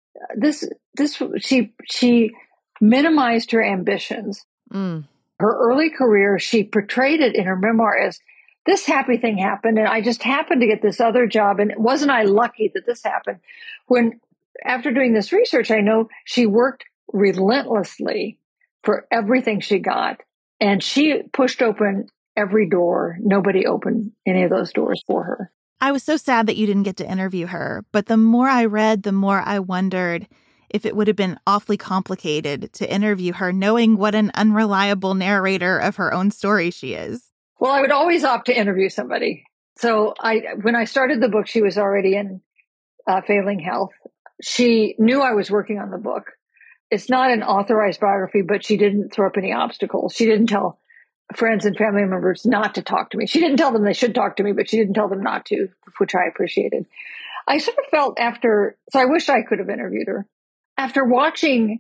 she minimized her ambitions. Mm. Her early career, she portrayed it in her memoir as this happy thing happened, and I just happened to get this other job, and wasn't I lucky that this happened? When, after doing this research, I know she worked relentlessly for everything she got, and she pushed open every door. Nobody opened any of those doors for her. I was so sad that you didn't get to interview her, but the more I read, the more I wondered if it would have been awfully complicated to interview her, knowing what an unreliable narrator of her own story she is. Well, I would always opt to interview somebody. So when I started the book, she was already in failing health. She knew I was working on the book. It's not an authorized biography, but she didn't throw up any obstacles. She didn't tell friends and family members not to talk to me. She didn't tell them they should talk to me, but she didn't tell them not to, which I appreciated. I sort of felt so I wish I could have interviewed her. After watching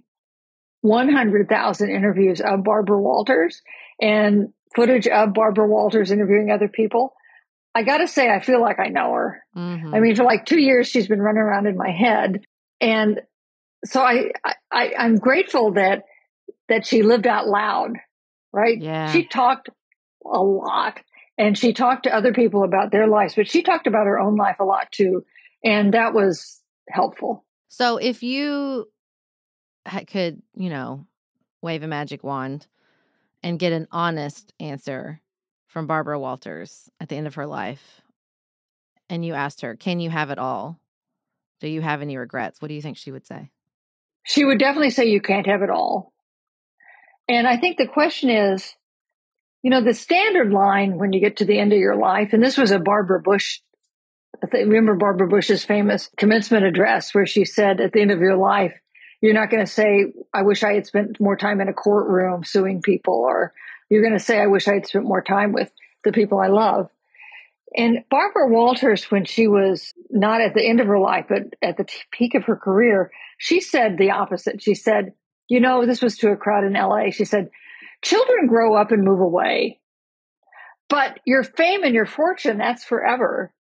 100,000 interviews of Barbara Walters and footage of Barbara Walters interviewing other people, I got to say, I feel like I know her. Mm-hmm. I mean, for like 2 years, she's been running around in my head. And so I'm grateful that she lived out loud, right? Yeah. She talked a lot and she talked to other people about their lives, but she talked about her own life a lot too. And that was helpful. So if you could, wave a magic wand and get an honest answer from Barbara Walters at the end of her life, and you asked her, can you have it all? Do you have any regrets? What do you think she would say? She would definitely say you can't have it all. And I think the question is, the standard line when you get to the end of your life, and this was a Barbara Bush, remember Barbara Bush's famous commencement address where she said at the end of your life, you're not going to say, I wish I had spent more time in a courtroom suing people, or you're going to say, I wish I had spent more time with the people I love. And Barbara Walters, when she was not at the end of her life, but at the peak of her career, she said the opposite. She said, this was to a crowd in LA. She said, children grow up and move away, but your fame and your fortune, that's forever.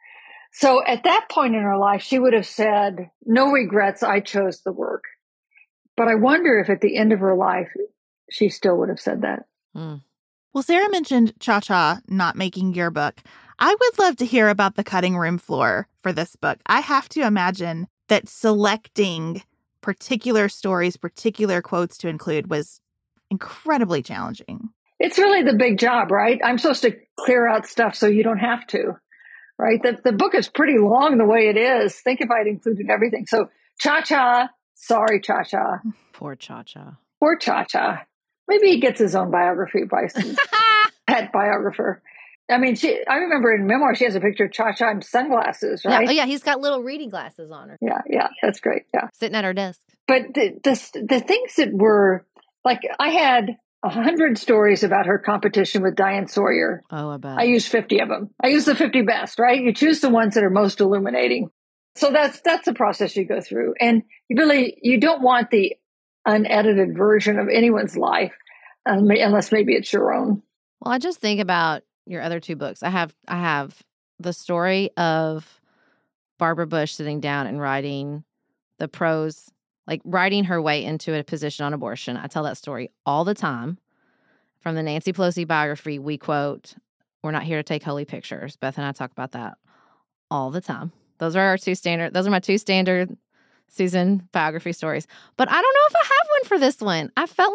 So at that point in her life, she would have said, no regrets, I chose the work. But I wonder if at the end of her life, she still would have said that. Mm. Well, Sarah mentioned Cha-Cha not making your book. I would love to hear about the cutting room floor for this book. I have to imagine that selecting particular stories, particular quotes to include was incredibly challenging. It's really the big job, right? I'm supposed to clear out stuff so you don't have to, right? The book is pretty long the way it is. Think if I'd included everything. So Cha-Cha, sorry, Cha-Cha. Poor Cha-Cha. Poor Cha-Cha. Maybe he gets his own biography by some pet biographer. I mean, I remember in memoir, she has a picture of Cha-Cha in sunglasses, right? Yeah. Oh, yeah, he's got little reading glasses on her. Yeah, that's great. Yeah. Sitting at her desk. But the things that were, like, I had 100 stories about her competition with Diane Sawyer. Oh, I bet. I used 50 of them. I used the 50 best, right? You choose the ones that are most illuminating. So that's the process you go through. And you don't want the unedited version of anyone's life, unless maybe it's your own. Well, I just think about your other two books. I have the story of Barbara Bush sitting down and writing the prose, like writing her way into a position on abortion. I tell that story all the time. From the Nancy Pelosi biography, we quote, "We're not here to take holy pictures." Beth and I talk about that all the time. Those are my two standard Susan biography stories. But I don't know if I have one for this one. I felt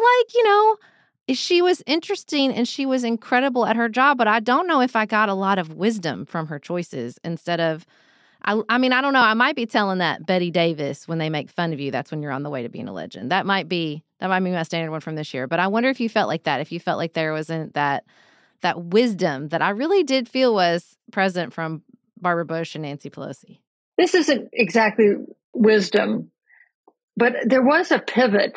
like, she was interesting and she was incredible at her job, but I don't know if I got a lot of wisdom from her choices instead of, I mean, I don't know. I might be telling that Betty Davis when they make fun of you, that's when you're on the way to being a legend. That might be my standard one from this year. But I wonder if you felt like that, if you felt like there wasn't that wisdom that I really did feel was present from Barbara Bush and Nancy Pelosi. This isn't exactly wisdom, but there was a pivot.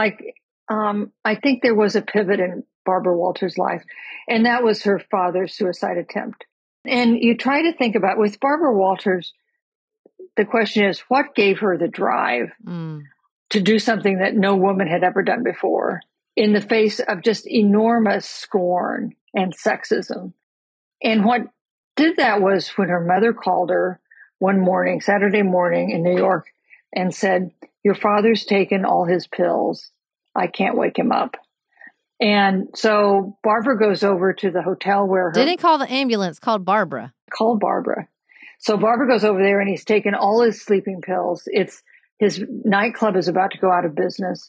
I think there was a pivot in Barbara Walters' life, and that was her father's suicide attempt. And you try to think about, with Barbara Walters, the question is, what gave her the drive to do something that no woman had ever done before in the face of just enormous scorn and sexism? And what did that was when her mother called her one morning, Saturday morning in New York, and said, "Your father's taken all his pills. I can't wake him up." And so Barbara goes over to the hotel where Didn't call the ambulance, called Barbara. Called Barbara. So Barbara goes over there and he's taken all his sleeping pills. His nightclub is about to go out of business.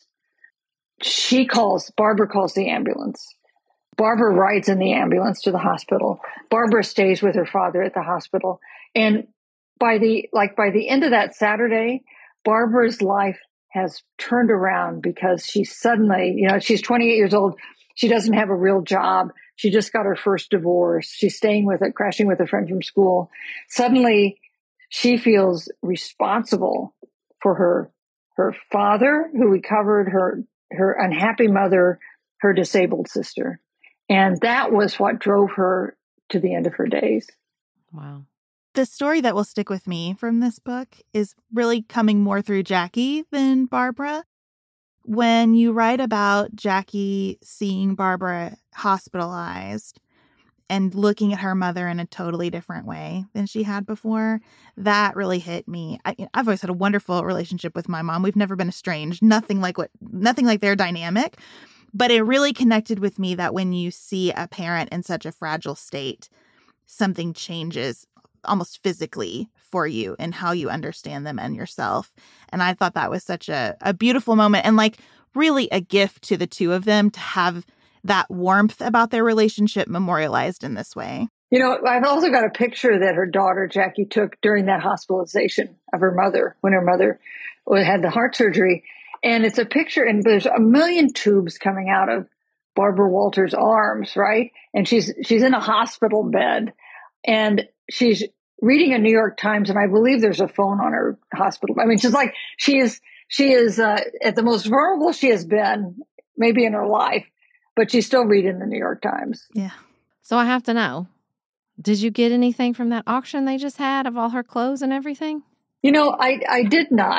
Barbara calls the ambulance. Barbara rides in the ambulance to the hospital. Barbara stays with her father at the hospital. And by the end of that Saturday, Barbara's life has turned around because she's suddenly, she's 28 years old. She doesn't have a real job. She just got her first divorce. She's crashing with a friend from school. Suddenly she feels responsible for her father, who recovered, her unhappy mother, her disabled sister. And that was what drove her to the end of her days. Wow. The story that will stick with me from this book is really coming more through Jackie than Barbara. When you write about Jackie seeing Barbara hospitalized and looking at her mother in a totally different way than she had before, that really hit me. I've always had a wonderful relationship with my mom. We've never been estranged, nothing like their dynamic. But it really connected with me that when you see a parent in such a fragile state, something changes almost physically for you and how you understand them and yourself. And I thought that was such a beautiful moment and really a gift to the two of them to have that warmth about their relationship memorialized in this way. I've also got a picture that her daughter, Jackie, took during that hospitalization of her mother when her mother had the heart surgery. And it's a picture, and there's a million tubes coming out of Barbara Walters' arms, right? And she's in a hospital bed, and she's reading a New York Times, and I believe there's a phone on her hospital. I mean, she is at the most vulnerable she has been, maybe in her life, but she's still reading the New York Times. Yeah. So I have to know, did you get anything from that auction they just had of all her clothes and everything? I did not.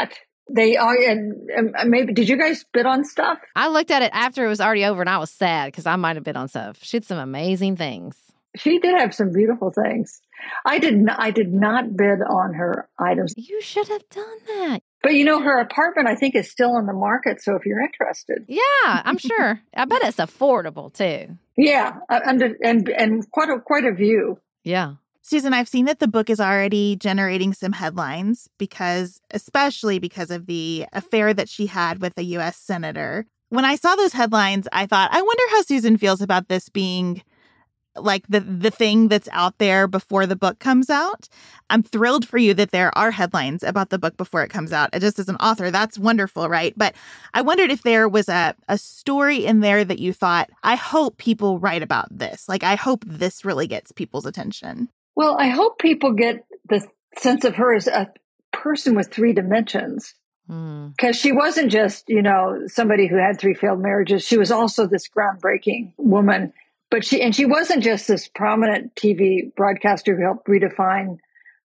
They are, and maybe, did you guys bid on stuff? I looked at it after it was already over and I was sad because I might have bid on stuff. She had some amazing things. She did have some beautiful things. I did not bid on her items. You should have done that. But her apartment, I think, is still on the market. So if you're interested. Yeah, I'm sure. I bet it's affordable too. Yeah. And quite a view. Yeah. Susan, I've seen that the book is already generating some headlines especially because of the affair that she had with a U.S. senator. When I saw those headlines, I thought, I wonder how Susan feels about this being like the thing that's out there before the book comes out. I'm thrilled for you that there are headlines about the book before it comes out. Just as an author, that's wonderful, right? But I wondered if there was a story in there that you thought, I hope people write about this. Like, I hope this really gets people's attention. Well, I hope people get the sense of her as a person with three dimensions. Because she wasn't just, somebody who had 3 failed marriages. She was also this groundbreaking woman. But she wasn't just this prominent TV broadcaster who helped redefine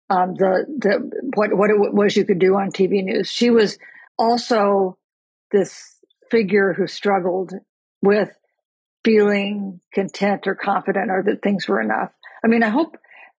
what it was you could do on TV news. She was also this figure who struggled with feeling content or confident or that things were enough. I mean, I hope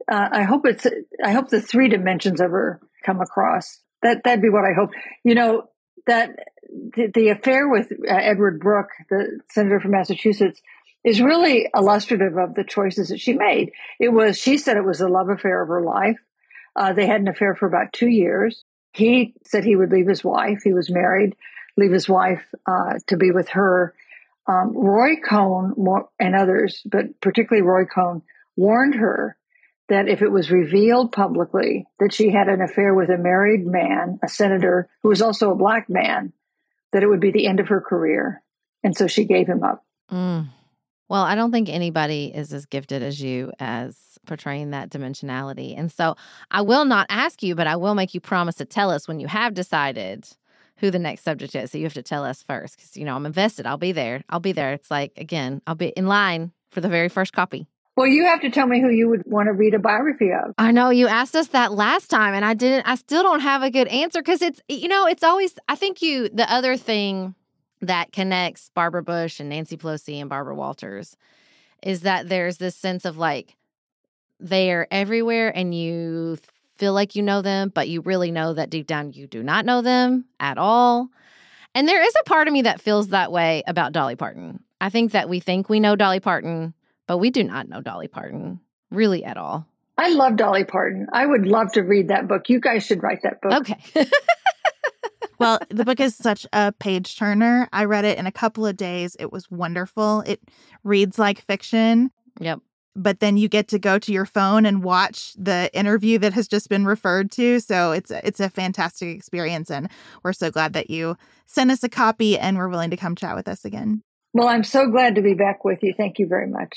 the 3 dimensions of her come across. That'd be what I hope. That the affair with Edward Brooke, the senator from Massachusetts, is really illustrative of the choices that she made. She said it was the love affair of her life. They had an affair for about 2 years. He said he would leave his wife. He was married, leave his wife to be with her. Roy Cohn and others, but particularly Roy Cohn, warned her that if it was revealed publicly that she had an affair with a married man, a senator who was also a Black man, that it would be the end of her career. And so she gave him up. Well, I don't think anybody is as gifted as you as portraying that dimensionality. And so I will not ask you, but I will make you promise to tell us when you have decided who the next subject is. So you have to tell us first because, I'm invested. I'll be there. It's like, again, I'll be in line for the very first copy. Well, you have to tell me who you would want to read a biography of. I know you asked us that last time and I still don't have a good answer because it's always, I think the other thing that connects Barbara Bush and Nancy Pelosi and Barbara Walters is that there's this sense of like, they're everywhere and you feel like you know them, but you really know that deep down you do not know them at all. And there is a part of me that feels that way about Dolly Parton. I think that we think we know Dolly Parton, but we do not know Dolly Parton really at all. I love Dolly Parton. I would love to read that book. You guys should write that book. Okay. Well, the book is such a page turner. I read it in a couple of days. It was wonderful. It reads like fiction. Yep. But then you get to go to your phone and watch the interview that has just been referred to. So it's a fantastic experience. And we're so glad that you sent us a copy and were willing to come chat with us again. Well, I'm so glad to be back with you. Thank you very much.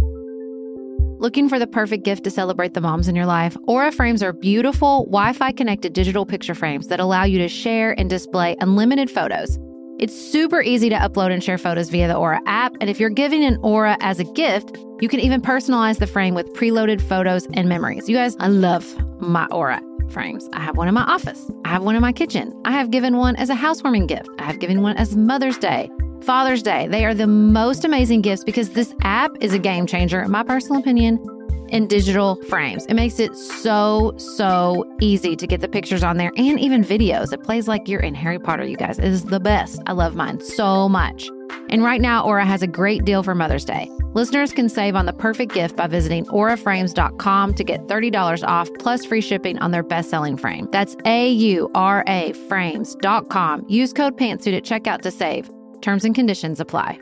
Looking for the perfect gift to celebrate the moms in your life? Aura frames are beautiful, Wi-Fi connected digital picture frames that allow you to share and display unlimited photos. It's super easy to upload and share photos via the Aura app, and if you're giving an Aura as a gift, you can even personalize the frame with preloaded photos and memories. You guys, I love my Aura frames. I have one in my office. I have one in my kitchen. I have given one as a housewarming gift. I have given one as Mother's Day, Father's Day. They are the most amazing gifts because this app is a game changer, in my personal opinion, in digital frames. It makes it so easy to get the pictures on there and even videos. It plays like you're in Harry Potter, you guys. It is the best. I love mine so much. And right now, Aura has a great deal for Mother's Day. Listeners can save on the perfect gift by visiting auraframes.com to get $30 off plus free shipping on their best-selling frame. That's AURA frames.com. Use code PANTSUIT at checkout to save. Terms and conditions apply.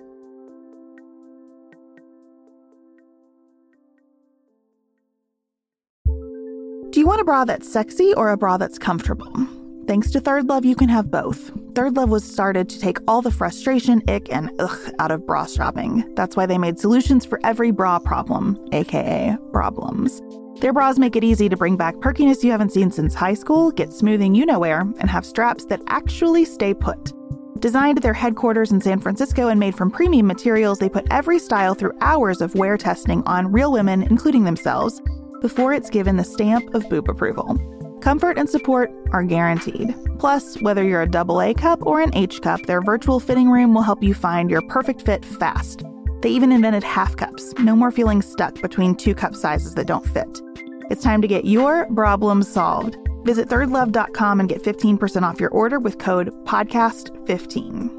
Do you want a bra that's sexy or a bra that's comfortable? Thanks to Third Love, you can have both. Third Love was started to take all the frustration, ick, and out of bra shopping. That's why they made solutions for every bra problem, aka problems. Their bras make it easy to bring back perkiness you haven't seen since high school, get smoothing you-know-where, and have straps that actually stay put. Designed at their headquarters in San Francisco and made from premium materials, they put every style through hours of wear testing on real women, including themselves, before it's given the stamp of boob approval. Comfort and support are guaranteed. Plus, whether you're a AA cup or an H cup, their virtual fitting room will help you find your perfect fit fast. They even invented half cups. No more feeling stuck between 2 cup sizes that don't fit. It's time to get your problems solved. Visit thirdlove.com and get 15% off your order with code PODCAST15.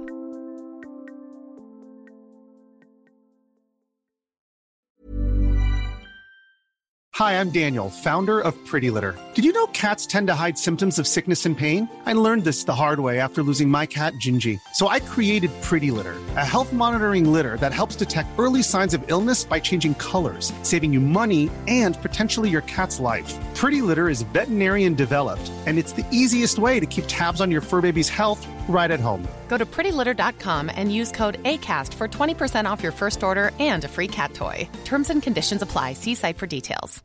Hi, I'm Daniel, founder of Pretty Litter. Did you know cats tend to hide symptoms of sickness and pain? I learned this the hard way after losing my cat, Gingy. So I created Pretty Litter, a health monitoring litter that helps detect early signs of illness by changing colors, saving you money and potentially your cat's life. Pretty Litter is veterinarian developed, and it's the easiest way to keep tabs on your fur baby's health right at home. Go to prettylitter.com and use code ACAST for 20% off your first order and a free cat toy. Terms and conditions apply. See site for details.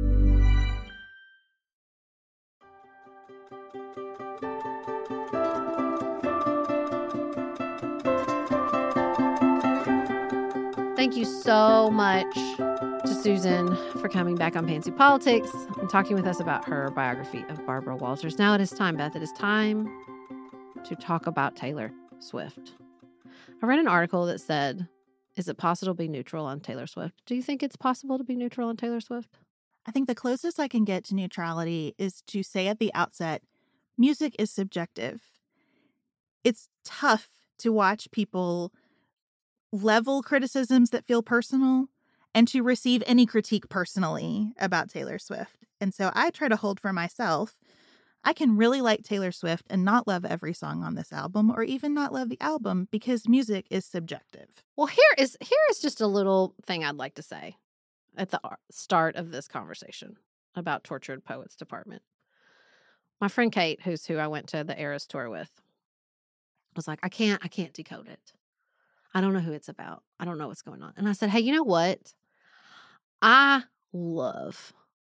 Thank you so much to Susan for coming back on Fancy Politics and talking with us about her biography of Barbara Walters. Now it is time, Beth. It is time to talk about Taylor Swift. I read an article that said, is it possible to be neutral on Taylor Swift? Do you think it's possible to be neutral on Taylor Swift? I think the closest I can get to neutrality is to say at the outset, music is subjective. It's tough to watch people level criticisms that feel personal and to receive any critique personally about Taylor Swift. And so I try to hold for myself. I can really like Taylor Swift and not love every song on this album or even not love the album because music is subjective. Well, here is just a little thing I'd like to say at the start of this conversation about Tortured Poets Department. My friend Kate, who I went to the Eras tour with, was like, I can't decode it. I don't know who it's about. I don't know what's going on. And I said, hey, you know what? I love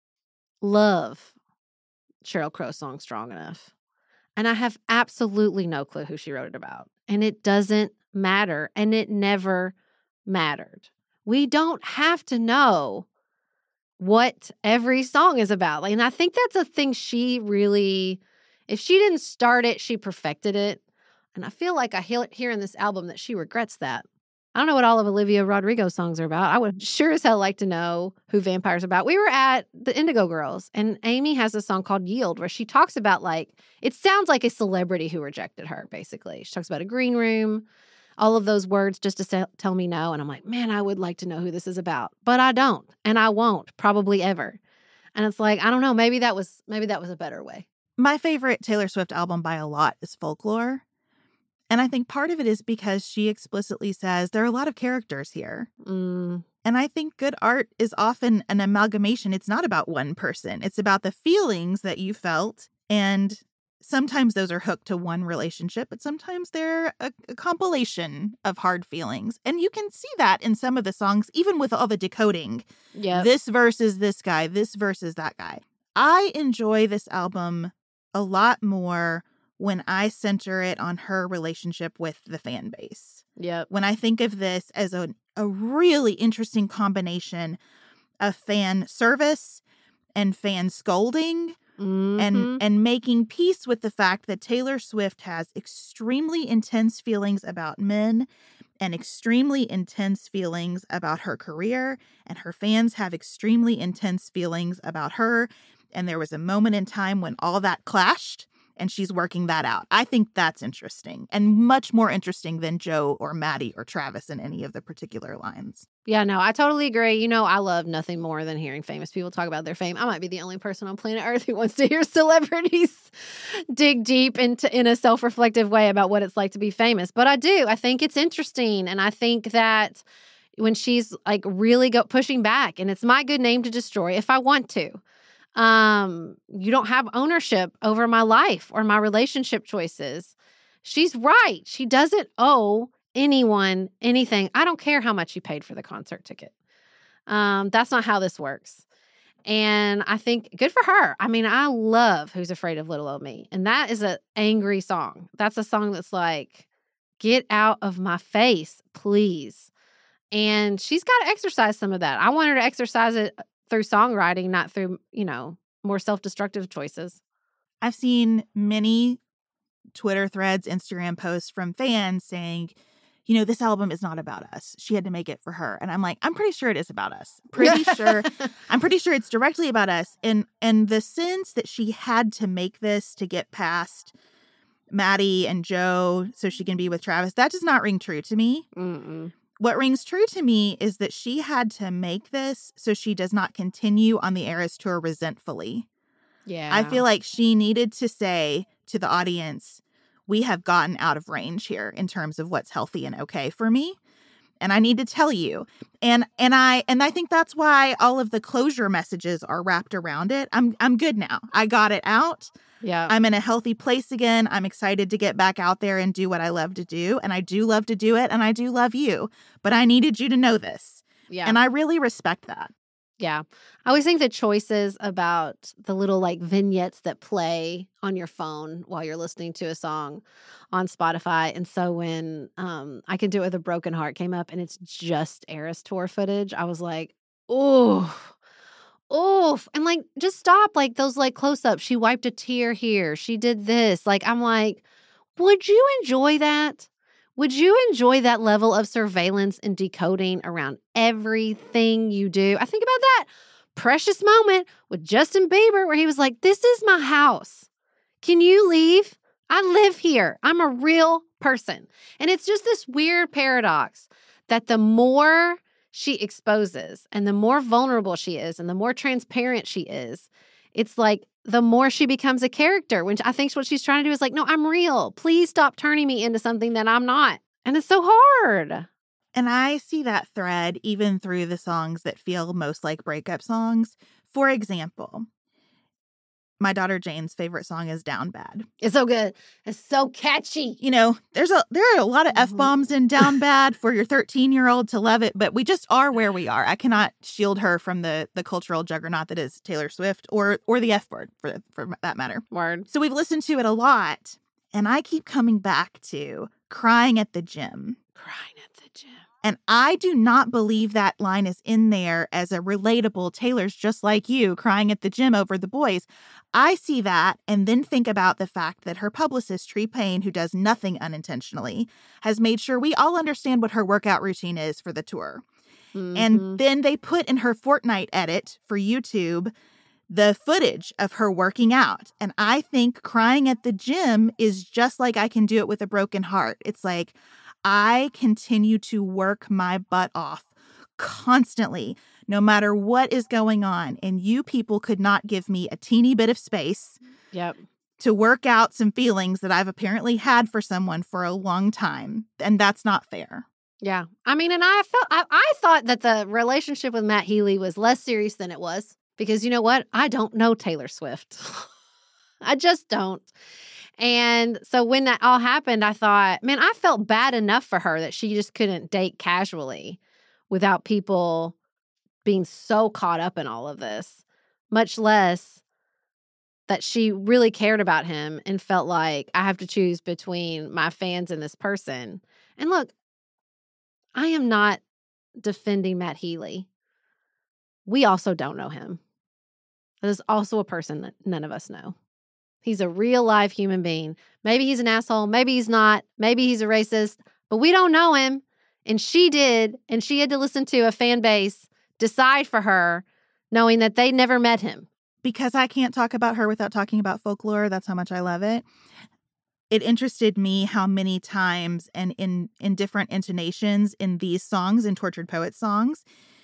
Sheryl Crow's song Strong Enough. And I have absolutely no clue who she wrote it about. And it doesn't matter. And it never mattered. We don't have to know what every song is about. And I think that's a thing she really, if she didn't start it, she perfected it. And I feel like I hear in this album that she regrets that. I don't know what all of Olivia Rodrigo's songs are about. I would sure as hell like to know who Vampire's about. We were at the Indigo Girls, and Amy has a song called Yield where she talks about, like, it sounds like a celebrity who rejected her, basically. She talks about a green room, all of those words just to tell me no. And I'm like, man, I would like to know who this is about. But I don't, and I won't, probably ever. And it's like, I don't know, maybe that was a better way. My favorite Taylor Swift album by a lot is Folklore. And I think part of it is because she explicitly says there are a lot of characters here. And I think good art is often an amalgamation. It's not about one person. It's about the feelings that you felt. And sometimes those are hooked to one relationship, but sometimes they're a compilation of hard feelings. And you can see that in some of the songs, even with all the decoding. Yeah, This verse is this guy, this verse is that guy. I enjoy this album a lot more when I center it on her relationship with the fan base. Yep. When I think of this as a really interesting combination of fan service and fan scolding and making peace with the fact that Taylor Swift has extremely intense feelings about men and extremely intense feelings about her career, and her fans have extremely intense feelings about her. And there was a moment in time when all that clashed, and she's working that out. I think that's interesting, and much more interesting than Joe or Maddie or Travis in any of the particular lines. Yeah, no, I totally agree. You know, I love nothing more than hearing famous people talk about their fame. I might be the only person on planet Earth who wants to hear celebrities dig deep in a self-reflective way about what it's like to be famous. But I do. I think it's interesting. And I think that when she's like really pushing back, and it's my good name to destroy if I want to. You don't have ownership over my life or my relationship choices. She's right. She doesn't owe anyone anything. I don't care how much you paid for the concert ticket. That's not how this works. And I think good for her. I mean, I love Who's Afraid of Little Old Me. And that is an angry song. That's a song that's like, get out of my face, please. And she's got to exercise some of that. I want her to exercise it through songwriting, not through, more self-destructive choices. I've seen many Twitter threads, Instagram posts from fans saying, you know, this album is not about us. She had to make it for her. And I'm like, I'm pretty sure it is about us. I'm pretty sure it's directly about us. And the sense that she had to make this to get past Maddie and Joe so she can be with Travis, that does not ring true to me. Mm-mm. What rings true to me is that she had to make this so she does not continue on the Eras tour resentfully. Yeah. I feel like she needed to say to the audience, we have gotten out of range here in terms of what's healthy and okay for me. And I need to tell you. And I think that's why all of the closure messages are wrapped around it. I'm good now. I got it out. Yeah. I'm in a healthy place again. I'm excited to get back out there and do what I love to do. And I do love to do it. And I do love you. But I needed you to know this. Yeah. And I really respect that. Yeah. I always think the choices about the little like vignettes that play on your phone while you're listening to a song on Spotify. And so when I Can Do It With a Broken Heart came up and it's just Eras tour footage, I was like, oof. And like, just stop. Like those like close-ups. She wiped a tear here. She did this. Like, I'm like, would you enjoy that? Would you enjoy that level of surveillance and decoding around everything you do? I think about that precious moment with Justin Bieber where he was like, this is my house. Can you leave? I live here. I'm a real person. And it's just this weird paradox that the more she exposes and the more vulnerable she is and the more transparent she is, it's like the more she becomes a character, which I think what she's trying to do is like, no, I'm real. Please stop turning me into something that I'm not. And it's so hard. And I see that thread even through the songs that feel most like breakup songs. For example, my daughter Jane's favorite song is Down Bad. It's so good. It's so catchy. You know, there are a lot of F-bombs in Down Bad for your 13-year-old to love it, but we just are where we are. I cannot shield her from the cultural juggernaut that is Taylor Swift or the F-word for that matter. Word. So we've listened to it a lot, and I keep coming back to Crying at the Gym. Crying at the gym. And I do not believe that line is in there as a relatable Taylor's just like you crying at the gym over the boys. I see that and then think about the fact that her publicist, Tree Payne, who does nothing unintentionally, has made sure we all understand what her workout routine is for the tour. Mm-hmm. And then they put in her Fortnite edit for YouTube the footage of her working out. And I think Crying at the Gym is just like I Can Do It With a Broken Heart. It's like, I continue to work my butt off constantly, no matter what is going on. And you people could not give me a teeny bit of space to work out some feelings that I've apparently had for someone for a long time. And that's not fair. Yeah. I mean, and I thought that the relationship with Matt Healy was less serious than it was. Because you know what? I don't know Taylor Swift. I just don't. And so when that all happened, I thought, man, I felt bad enough for her that she just couldn't date casually without people being so caught up in all of this, much less that she really cared about him and felt like I have to choose between my fans and this person. And look, I am not defending Matt Healy. We also don't know him. That is also a person that none of us know. He's a real live human being. Maybe he's an asshole. Maybe he's not. Maybe he's a racist. But we don't know him. And she did. And she had to listen to a fan base decide for her, knowing that they never met him. Because I can't talk about her without talking about folklore. That's how much I love it. It interested me how many times and in different intonations in these songs, in Tortured Poets songs,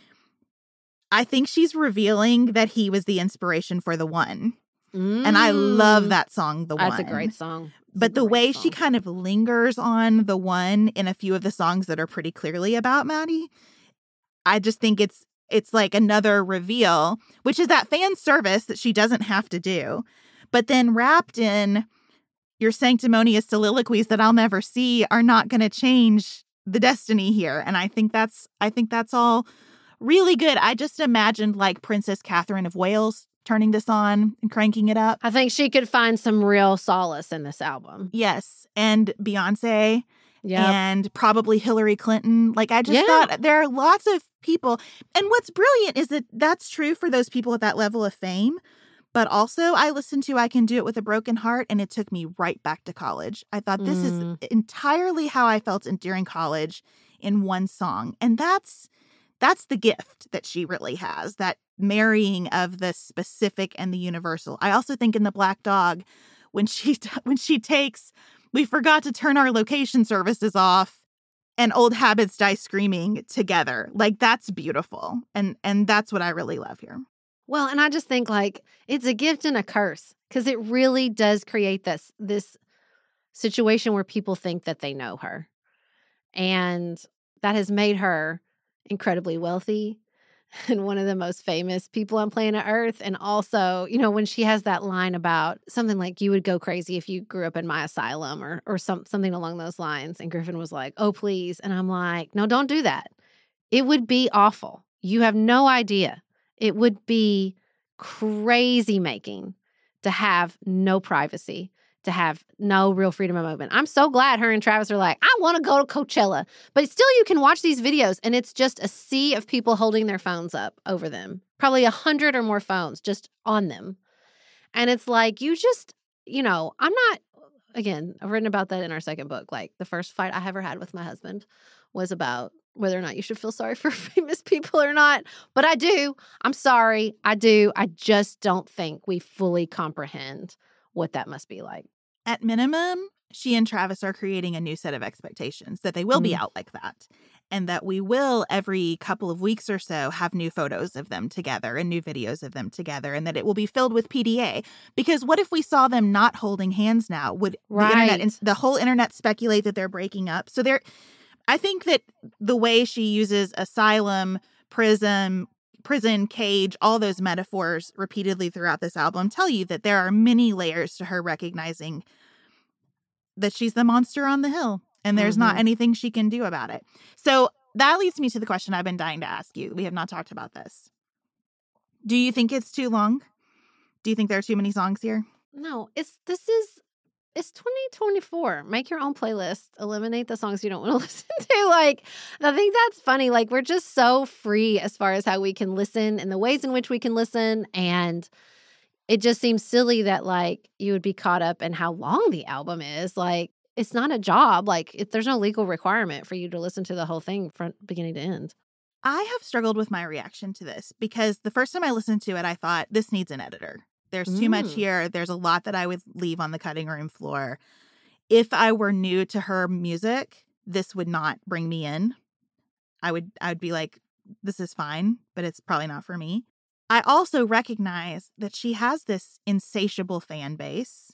I think she's revealing that he was the inspiration for The One. And I love that song, The One. That's a great song. But the way she kind of lingers on The One in a few of the songs that are pretty clearly about Maddie, I just think it's like another reveal, which is that fan service that she doesn't have to do. But then wrapped in your sanctimonious soliloquies that I'll never see are not going to change the destiny here. And I think that's all really good. I just imagined like Princess Catherine of Wales turning this on and cranking it up. I think she could find some real solace in this album. Yes. And Beyonce and probably Hillary Clinton. Like, I just thought there are lots of people. And what's brilliant is that that's true for those people at that level of fame. But also, I listened to I Can Do It With a Broken Heart, and it took me right back to college. I thought this is entirely how I felt during college in one song. And that's the gift that she really has, that marrying of the specific and the universal. I also think in The Black Dog, when she takes, we forgot to turn our location services off, and Old Habits Die Screaming together. Like, that's beautiful. And that's what I really love here. Well, and I just think like it's a gift and a curse because it really does create this situation where people think that they know her. And that has made her incredibly wealthy and one of the most famous people on planet Earth. And also, you know, when she has that line about something like, you would go crazy if you grew up in my asylum or something along those lines. And Griffin was like, oh, please. And I'm like, no, don't do that. It would be awful. You have no idea. It would be crazy making to have no privacy, to have no real freedom of movement. I'm so glad her and Travis are like, I want to go to Coachella. But still, you can watch these videos, and it's just a sea of people holding their phones up over them. Probably 100 or more phones just on them. And it's like, you just, you know, again, I've written about that in our second book. Like, the first fight I ever had with my husband was about whether or not you should feel sorry for famous people or not. But I do. I'm sorry. I do. I just don't think we fully comprehend what that must be like. At minimum, she and Travis are creating a new set of expectations that they will be out like that. And that we will, every couple of weeks or so, have new photos of them together and new videos of them together. And that it will be filled with PDA. Because what if we saw them not holding hands now? Would the whole internet speculate that they're breaking up? So I think that the way she uses asylum, prison, cage, all those metaphors repeatedly throughout this album tell you that there are many layers to her recognizing that she's the monster on the hill and there's not anything she can do about it. So that leads me to the question I've been dying to ask you. We have not talked about this. Do you think it's too long? Do you think there are too many songs here? No, it's 2024. Make your own playlist. Eliminate the songs you don't want to listen to. Like, I think that's funny. Like, we're just so free as far as how we can listen and the ways in which we can listen. And it just seems silly that, like, you would be caught up in how long the album is. Like, it's not a job. Like, there's no legal requirement for you to listen to the whole thing from beginning to end. I have struggled with my reaction to this because the first time I listened to it, I thought, this needs an editor. There's too much here. There's a lot that I would leave on the cutting room floor. If I were new to her music, this would not bring me in. I would be like, this is fine, but it's probably not for me. I also recognize that she has this insatiable fan base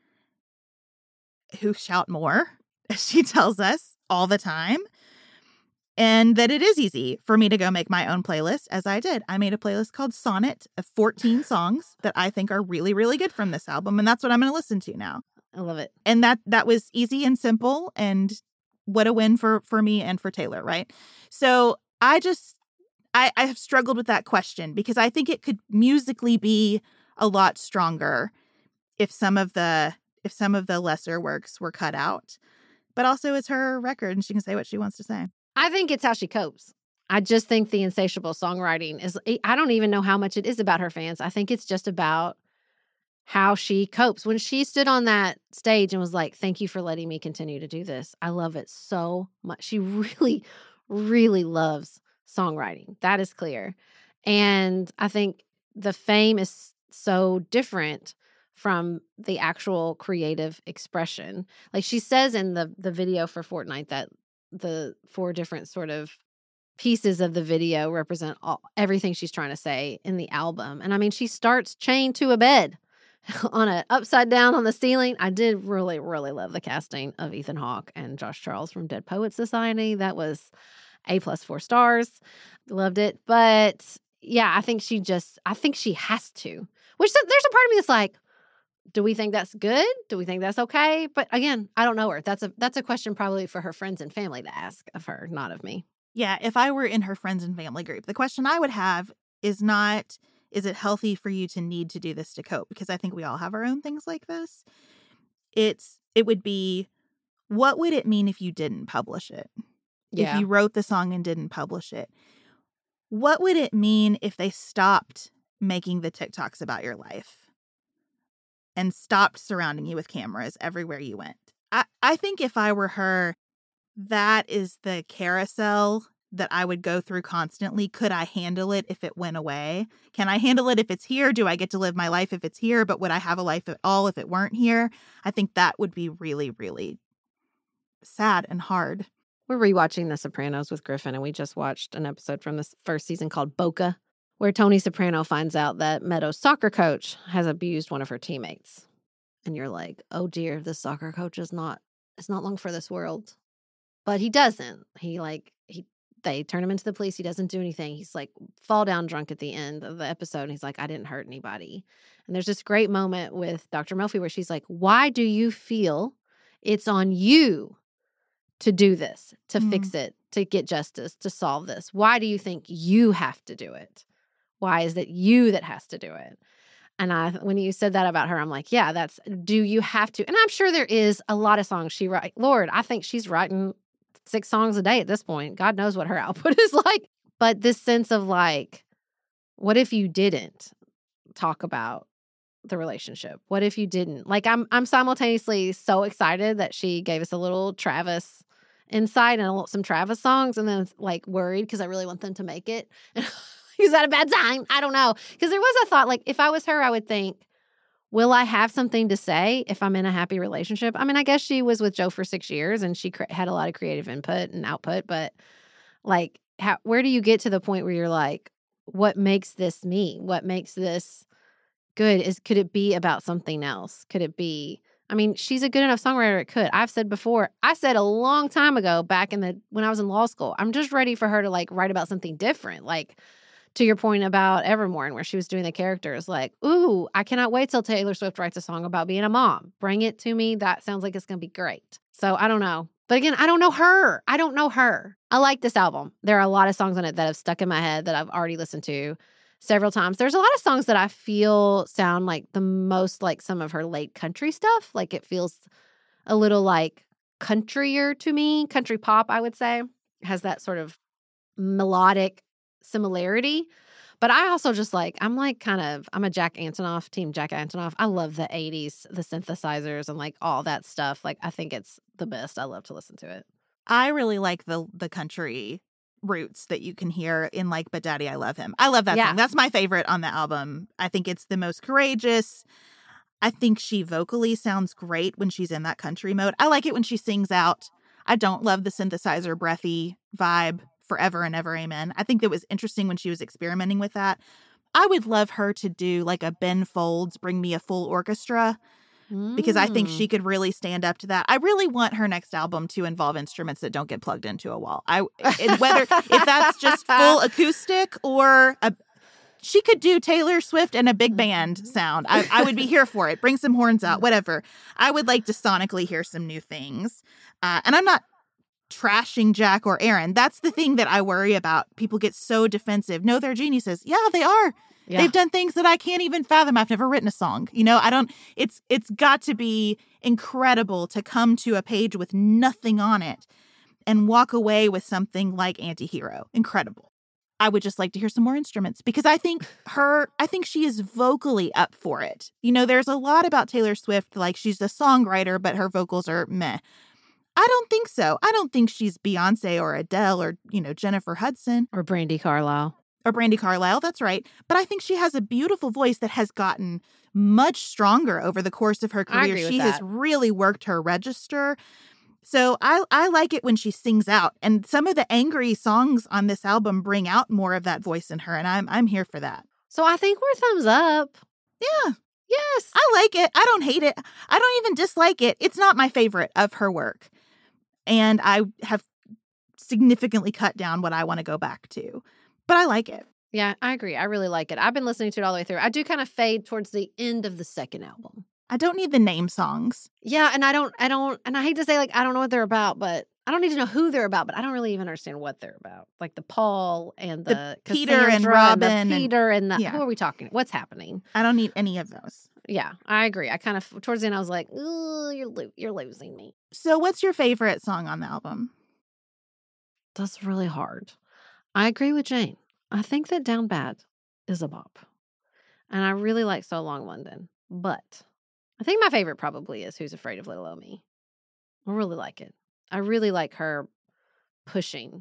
who shout more, as she tells us all the time. And that it is easy for me to go make my own playlist, as I did. I made a playlist called Sonnet of 14 songs that I think are really, really good from this album. And that's what I'm going to listen to now. I love it. And that was easy and simple. And what a win for me and for Taylor, right? So I have struggled with that question because I think it could musically be a lot stronger if some of the lesser works were cut out. But also it's her record and she can say what she wants to say. I think it's how she copes. I just think the insatiable songwriting is, I don't even know how much it is about her fans. I think it's just about how she copes. When she stood on that stage and was like, thank you for letting me continue to do this. I love it so much. She really, really loves songwriting. That is clear. And I think the fame is so different from the actual creative expression. Like she says in the video for Fortnite that the 4 different sort of pieces of the video represent everything she's trying to say in the album. And I mean, she starts chained to a bed on a upside down on the ceiling. I did really, really love the casting of Ethan Hawke and Josh Charles from Dead Poets Society. That was A+ 4 stars. Loved it. But yeah, I think she has to, which there's a part of me that's like, do we think that's good? Do we think that's okay? But again, I don't know her. That's a question probably for her friends and family to ask of her, not of me. Yeah, if I were in her friends and family group, the question I would have is not, is it healthy for you to need to do this to cope? Because I think we all have our own things like this. It would be, what would it mean if you didn't publish it? Yeah. If you wrote the song and didn't publish it? What would it mean if they stopped making the TikToks about your life? and stopped surrounding you with cameras everywhere you went. I think if I were her, that is the carousel that I would go through constantly. Could I handle it if it went away? Can I handle it if it's here? Do I get to live my life if it's here? But would I have a life at all if it weren't here? I think that would be really, really sad and hard. We're rewatching The Sopranos with Griffin, and we just watched an episode from this first season called Boca, where Tony Soprano finds out that Meadows' soccer coach has abused one of her teammates. And you're like, oh dear, this soccer coach is not long for this world. But he doesn't. They turn him into the police. He doesn't do anything. He's like fall down drunk at the end of the episode. And he's like, I didn't hurt anybody. And there's this great moment with Dr. Melfi where she's like, why do you feel it's on you to do this, to fix it, to get justice, to solve this? Why do you think you have to do it? Why is it you that has to do it? And when you said that about her, I'm like, yeah, do you have to? And I'm sure there is a lot of songs she writes. Lord, I think she's writing 6 songs a day at this point. God knows what her output is like. But this sense of like, what if you didn't talk about the relationship? What if you didn't? Like, I'm simultaneously so excited that she gave us a little Travis insight and some Travis songs, and then like worried because I really want them to make it. Is that a bad sign? I don't know. Because there was a thought, like, if I was her, I would think, will I have something to say if I'm in a happy relationship? I mean, I guess she was with Joe for 6 years and she had a lot of creative input and output. But, like, where do you get to the point where you're like, what makes this me? What makes this good? Could it be about something else? Could it be... I mean, she's a good enough songwriter. It could. I've said before, I said a long time ago back when I was in law school, I'm just ready for her to like write about something different. Like, to your point about Evermore and where she was doing the characters, like, ooh, I cannot wait till Taylor Swift writes a song about being a mom. Bring it to me. That sounds like it's going to be great. So I don't know. But again, I don't know her. I like this album. There are a lot of songs on it that have stuck in my head that I've already listened to several times. There's a lot of songs that I feel sound like the most like some of her late country stuff. Like it feels a little like countryer to me. Country pop, I would say. It has that sort of melodic similarity. But I also just like, I'm a Jack Antonoff, team Jack Antonoff. I love the 80s, the synthesizers and like all that stuff. Like I think it's the best. I love to listen to it. I really like the country roots that you can hear in like But Daddy I Love Him. I love that song. That's my favorite on the album. I think it's the most courageous. I think she vocally sounds great when she's in that country mode. I like it when she sings out. I don't love the synthesizer breathy vibe. Forever and Ever Amen. I think that was interesting when she was experimenting with that. I would love her to do like a Ben Folds Bring Me a Full Orchestra because I think she could really stand up to that. I really want her next album to involve instruments that don't get plugged into a wall. Whether if that's just full acoustic or she could do Taylor Swift and a big band sound. I would be here for it. Bring some horns out, whatever. I would like to sonically hear some new things. And I'm not trashing Jack or Aaron. That's the thing that I worry about. People get so defensive. No, they're geniuses. Yeah, they are. Yeah. They've done things that I can't even fathom. I've never written a song. It's got to be incredible to come to a page with nothing on it and walk away with something like Antihero. Incredible. I would just like to hear some more instruments because I think she is vocally up for it. There's a lot about Taylor Swift, like she's a songwriter, but her vocals are meh. I don't think so. I don't think she's Beyonce or Adele or, Jennifer Hudson. Or Brandi Carlile. That's right. But I think she has a beautiful voice that has gotten much stronger over the course of her career. She has really worked her register. So I like it when she sings out. And some of the angry songs on this album bring out more of that voice in her. And I'm here for that. So I think we're thumbs up. Yeah. Yes. I like it. I don't hate it. I don't even dislike it. It's not my favorite of her work. And I have significantly cut down what I want to go back to. But I like it. Yeah, I agree. I really like it. I've been listening to it all the way through. I do kind of fade towards the end of the second album. I don't need the name songs. Yeah, and I don't, and I hate to say, like, I don't know what they're about, but I don't need to know who they're about, but I don't really even understand what they're about. Like the Paul and the Peter and Robin. And the Peter and the, who are we talking? What's happening? I don't need any of those. Yeah, I agree. I kind of, towards the end, I was like, ooh, you're losing me. So what's your favorite song on the album? That's really hard. I agree with Jane. I think that Down Bad is a bop. And I really like So Long London. But I think my favorite probably is Who's Afraid of Little Old Me. I really like it. I really like her pushing.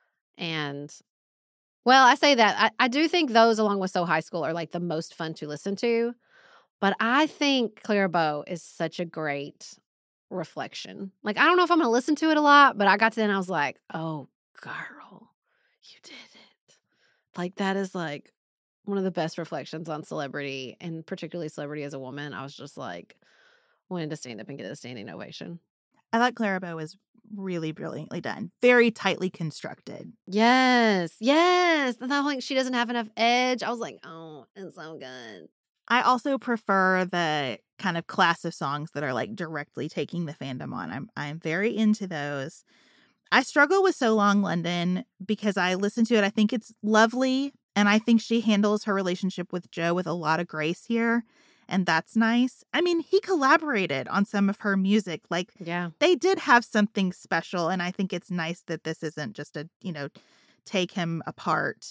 And, well, I say that. I do think those, along with So High School, are like the most fun to listen to. But I think Clara Bow is such a great reflection. Like, I don't know if I'm going to listen to it a lot, but I got to the end, I was like, oh, girl, you did it. Like, that is like one of the best reflections on celebrity, and particularly celebrity as a woman. I was just like, wanted to stand up and get a standing ovation. I thought Clara Bow was really brilliantly done. Very tightly constructed. Yes. Yes. And that whole, she doesn't have enough edge. I was like, oh, it's so good. I also prefer the kind of class of songs that are like directly taking the fandom on. I'm very into those. I struggle with So Long London because I listen to it. I think it's lovely. And I think she handles her relationship with Joe with a lot of grace here. And that's nice. I mean, he collaborated on some of her music. Like, yeah, they did have something special. And I think it's nice that this isn't just a, take him apart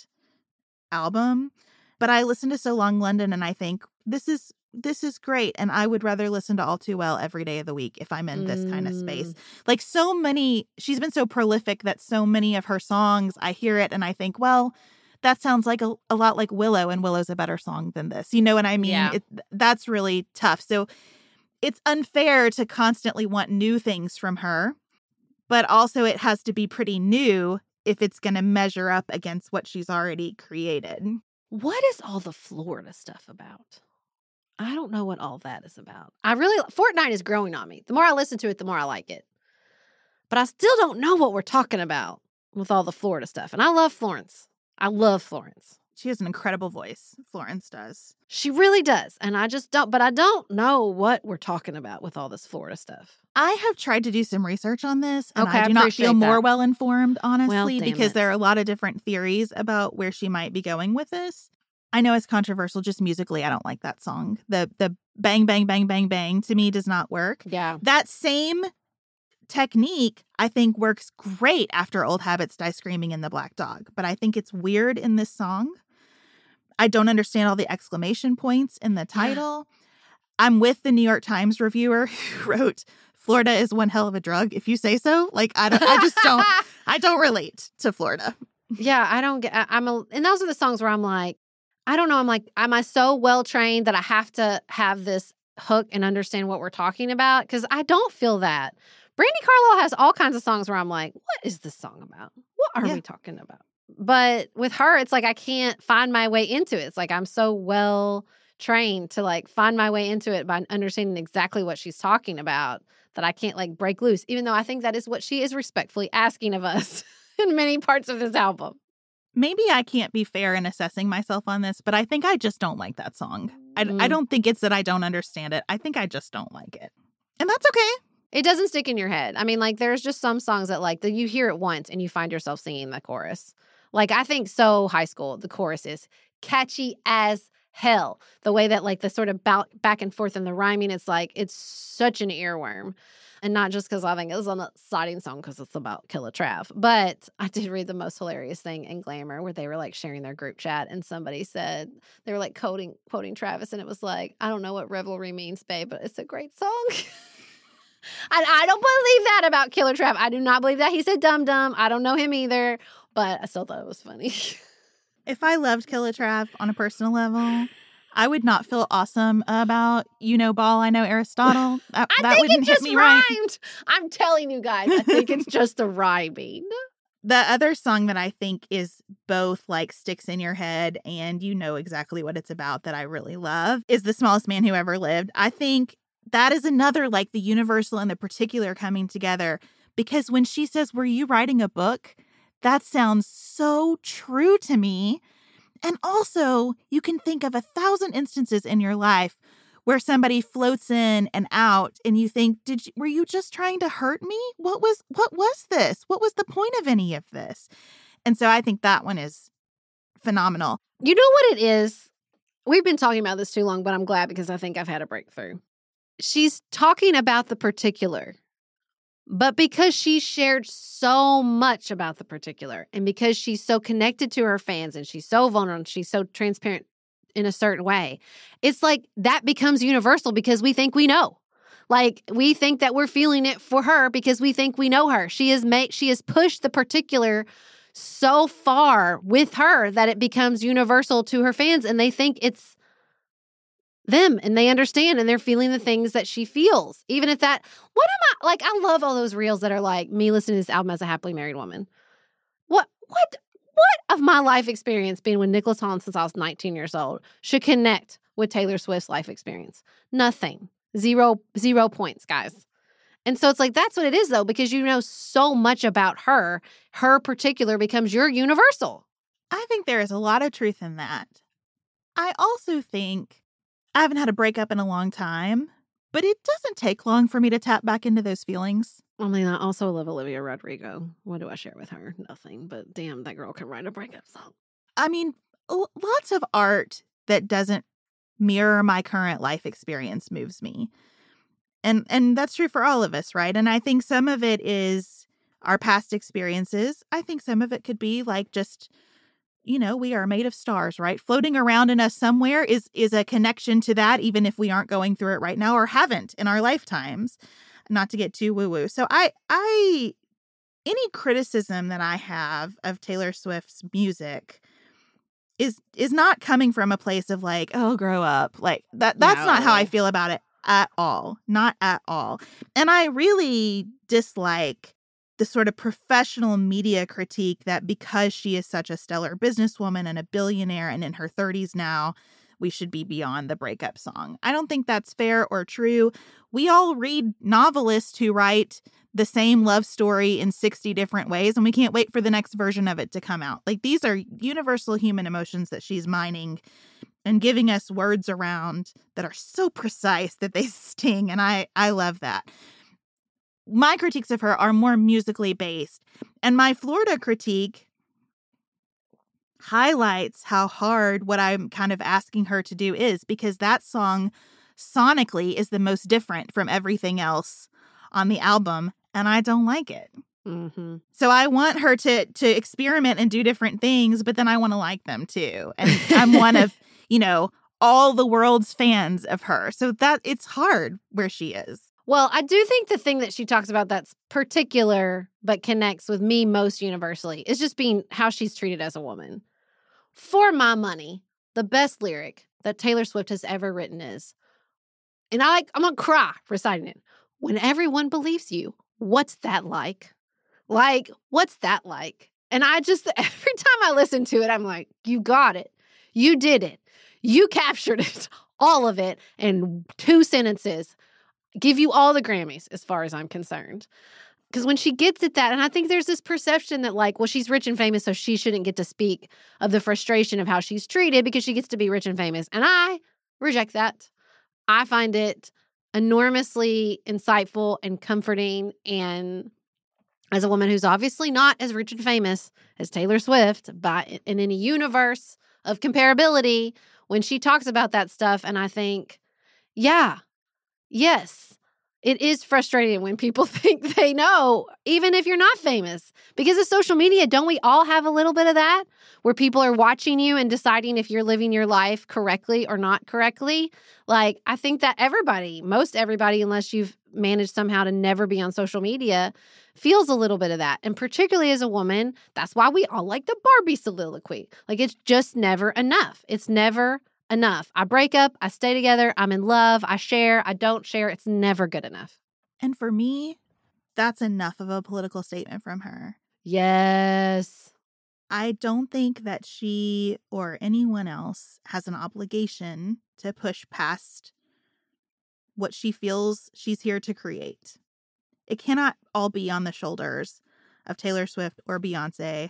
album. But I listen to So Long London and I think this is great. And I would rather listen to All Too Well every day of the week if I'm in this kind of space. Like, she's been so prolific that so many of her songs, I hear it and I think, well, that sounds like a lot like Willow, and Willow's a better song than this. You know what I mean? Yeah. That's really tough. So it's unfair to constantly want new things from her, but also it has to be pretty new if it's going to measure up against what she's already created. What is all the Florida stuff about? I don't know what all that is about. Fortnite is growing on me. The more I listen to it, the more I like it. But I still don't know what we're talking about with all the Florida stuff. And I love Florence. I love Florence. She has an incredible voice. Florence does. She really does. And I don't know what we're talking about with all this Florida stuff. I have tried to do some research on this, and Okay, I do not feel more well informed, honestly, Well, damn because it. there are a lot of different theories about where she might be going with this. I know it's controversial, just musically, I don't like that song. The bang, bang, bang, bang, bang to me does not work. Yeah. That same technique, I think, works great after Old Habits Die Screaming in The Black Dog, but I think it's weird in this song. I don't understand all the exclamation points in the title. I'm with the New York Times reviewer who wrote, Florida is one hell of a drug, if you say so. Like, I don't relate to Florida. Yeah, I don't get, and those are the songs where I'm like, I don't know. I'm like, am I so well trained that I have to have this hook and understand what we're talking about? Because I don't feel that. Brandi Carlile has all kinds of songs where I'm like, what is this song about? What are we talking about? But with her, it's like I can't find my way into it. It's like I'm so well trained to like find my way into it by understanding exactly what she's talking about that I can't like break loose, even though I think that is what she is respectfully asking of us in many parts of this album. Maybe I can't be fair in assessing myself on this, but I think I just don't like that song. I don't think it's that I don't understand it. I think I just don't like it. And that's okay. It doesn't stick in your head. I mean, like, there's just some songs that, like, that you hear it once and you find yourself singing the chorus. Like, I think So High School, the chorus is catchy as hell. The way that, like, the sort of back and forth in the rhyming, it's like, it's such an earworm. And not just because I think it's an exciting song because it's about Killer Trav. But I did read the most hilarious thing in Glamour where they were, like, sharing their group chat and somebody said, they were, like, quoting Travis, and it was like, I don't know what revelry means, babe, but it's a great song. I don't believe that about Killer Trav. I do not believe that. He said dum dum. I don't know him either, but I still thought it was funny. If I loved Killer Trav on a personal level, I would not feel awesome about Ball, I Know Aristotle. That wouldn't hit me rhymed. Right. I'm telling you guys, I think it's just the rhyming. The other song that I think is both like sticks in your head and you know exactly what it's about that I really love is The Smallest Man Who Ever Lived. I think that is another, like, the universal and the particular coming together, because when she says, were you writing a book? That sounds so true to me. And also, you can think of 1,000 instances in your life where somebody floats in and out and you think, were you just trying to hurt me? What was this? What was the point of any of this? And so I think that one is phenomenal. You know what it is? We've been talking about this too long, but I'm glad because I think I've had a breakthrough. She's talking about the particular, but because she shared so much about the particular and because she's so connected to her fans and she's so vulnerable, and she's so transparent in a certain way. It's like that becomes universal because we think we know. Like, we think that we're feeling it for her because we think we know her. She has pushed the particular so far with her that it becomes universal to her fans, and they think it's them, and they understand, and they're feeling the things that she feels. Even if that, I love all those reels that are like me listening to this album as a happily married woman. What of my life experience being with Nicholas Holland since I was 19 years old should connect with Taylor Swift's life experience? Nothing. Zero points, guys. And so it's like, that's what it is, though, because you know so much about her. Her particular becomes your universal. I think there is a lot of truth in that. I also think I haven't had a breakup in a long time, but it doesn't take long for me to tap back into those feelings. I mean, I also love Olivia Rodrigo. What do I share with her? Nothing, but damn, that girl can write a breakup song. I mean, lots of art that doesn't mirror my current life experience moves me. And that's true for all of us, right? And I think some of it is our past experiences. I think some of it could be like just, you know, we are made of stars, right? Floating around in us somewhere is a connection to that, even if we aren't going through it right now or haven't in our lifetimes. Not to get too woo-woo. So any criticism that I have of Taylor Swift's music is not coming from a place of like, oh, grow up. Like that's not how I feel about it at all. Not at all. And I really dislike the sort of professional media critique that because she is such a stellar businesswoman and a billionaire and in her 30s now, we should be beyond the breakup song. I don't think that's fair or true. We all read novelists who write the same love story in 60 different ways, and we can't wait for the next version of it to come out. Like, these are universal human emotions that she's mining and giving us words around that are so precise that they sting, and I love that. My critiques of her are more musically based, and my Florida critique highlights how hard what I'm kind of asking her to do is, because that song sonically is the most different from everything else on the album, and I don't like it. Mm-hmm. So I want her to experiment and do different things, but then I want to like them too. And I'm one of, you know, all the world's fans of her. So that it's hard where she is. Well, I do think the thing that she talks about that's particular but connects with me most universally is just being how she's treated as a woman. For my money, the best lyric that Taylor Swift has ever written is, and I'm going to cry reciting it, when everyone believes you, what's that like? Like, what's that like? And I just, every time I listen to it, I'm like, you got it. You did it. You captured it, all of it, in 2 sentences. Give you all the Grammys as far as I'm concerned. Because when she gets at that, and I think there's this perception that like, well, she's rich and famous, so she shouldn't get to speak of the frustration of how she's treated because she gets to be rich and famous. And I reject that. I find it enormously insightful and comforting. And as a woman who's obviously not as rich and famous as Taylor Swift, but in a universe of comparability, when she talks about that stuff, and I think, yeah, yes, it is frustrating when people think they know, even if you're not famous. Because of social media, don't we all have a little bit of that? Where people are watching you and deciding if you're living your life correctly or not correctly? Like, I think that most everybody, unless you've managed somehow to never be on social media, feels a little bit of that. And particularly as a woman, that's why we all like the Barbie soliloquy. Like, it's just never enough. It's never enough. I break up, I stay together, I'm in love, I share, I don't share. It's never good enough. And for me, that's enough of a political statement from her. Yes. I don't think that she or anyone else has an obligation to push past what she feels she's here to create. It cannot all be on the shoulders of Taylor Swift or Beyonce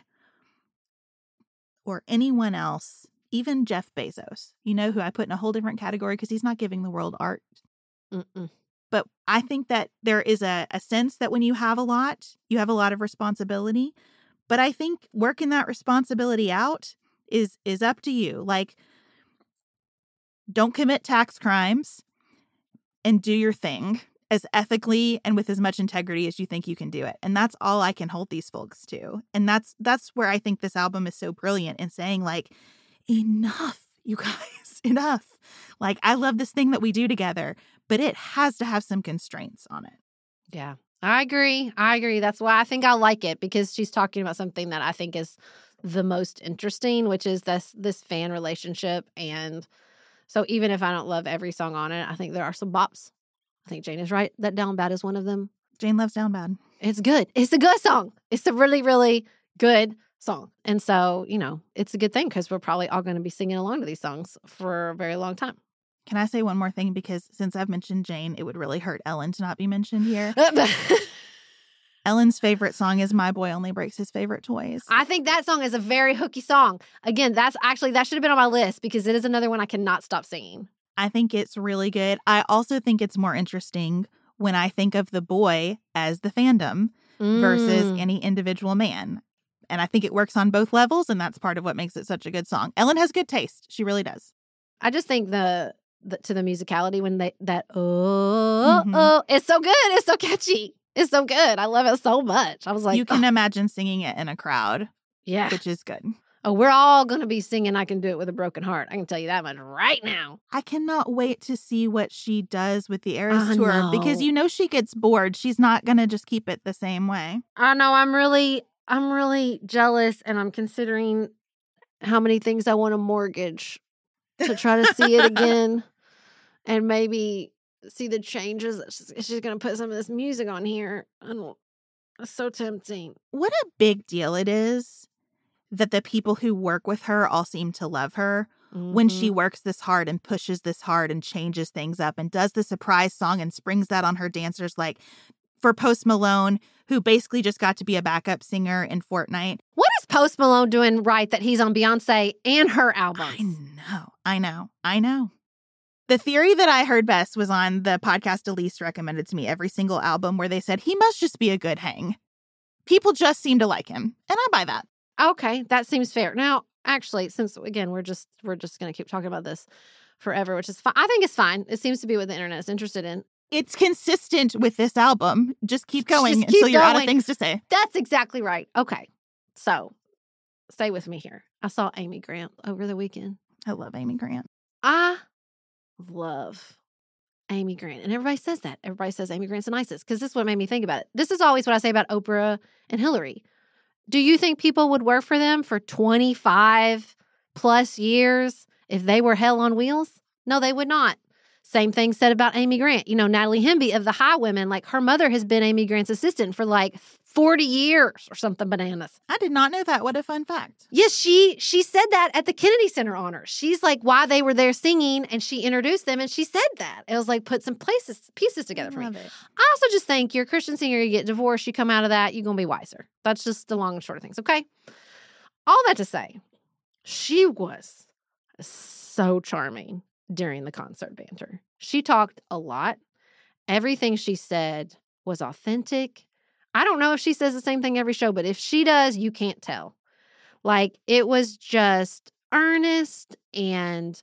or anyone else. Even Jeff Bezos, you know, who I put in a whole different category because he's not giving the world art. Mm-mm. But I think that there is a sense that when you have a lot of responsibility. But I think working that responsibility out is up to you. Like, don't commit tax crimes and do your thing as ethically and with as much integrity as you think you can do it. And that's all I can hold these folks to. And that's where I think this album is so brilliant in saying, like, enough. you guys, enough. Like, I love this thing that we do together, but it has to have some constraints on it. Yeah, I agree. That's why I think I like it, because she's talking about something that I think is the most interesting, which is this fan relationship. And so even if I don't love every song on it, I think there are some bops. I think Jane is right that Down Bad is one of them. Jane loves Down Bad. It's good. It's a good song. It's a really, really good song. And so, it's a good thing because we're probably all going to be singing along to these songs for a very long time. Can I say one more thing? Because since I've mentioned Jane, it would really hurt Ellen to not be mentioned here. Ellen's favorite song is My Boy Only Breaks His Favorite Toys. I think that song is a very hooky song. Again, that should have been on my list because it is another one I cannot stop singing. I think it's really good. I also think it's more interesting when I think of the boy as the fandom versus any individual man. And I think it works on both levels, and that's part of what makes it such a good song. Ellen has good taste. She really does. I just think to the musicality when it's so good. It's so catchy. It's so good. I love it so much. I was like, you can imagine singing it in a crowd. Yeah. Which is good. Oh, we're all going to be singing I Can Do It With a Broken Heart. I can tell you that much right now. I cannot wait to see what she does with the Eras Tour because she gets bored. She's not going to just keep it the same way. I know. I'm really jealous, and I'm considering how many things I want to mortgage to try to see it again and maybe see the changes. She's going to put some of this music on here. It's so tempting. What a big deal it is that the people who work with her all seem to love her when she works this hard and pushes this hard and changes things up and does the surprise song and springs that on her dancers. Like for Post Malone, who basically just got to be a backup singer in Fortnite. What is Post Malone doing right that he's on Beyonce and her albums? I know. The theory that I heard best was on the podcast Elise recommended to me, Every Single Album, where they said he must just be a good hang. People just seem to like him, and I buy that. Okay, that seems fair. Now, actually, since again we're just going to keep talking about this forever, which is fine. I think it's fine. It seems to be what the internet is interested in. It's consistent with this album. Just keep going until you're out of things to say. That's exactly right. Okay, so stay with me here. I saw Amy Grant over the weekend. I love Amy Grant. I love Amy Grant. And everybody says that. Everybody says Amy Grant's the nicest because this is what made me think about it. This is always what I say about Oprah and Hillary. Do you think people would work for them for 25 plus years if they were hell on wheels? No, they would not. Same thing said about Amy Grant. Natalie Hemby of the Highwomen, like her mother has been Amy Grant's assistant for like 40 years or something bananas. I did not know that. What a fun fact. Yes, she said that at the Kennedy Center honors. She's like, why they were there singing, and she introduced them, and she said that. It was like, put some pieces together for me. I also just think you're a Christian singer, you get divorced, you come out of that, you're going to be wiser. That's just the long and short of things, okay? All that to say, she was so charming during the concert banter. She talked a lot. Everything she said was authentic. I don't know if she says the same thing every show, but if she does, you can't tell. Like, it was just earnest and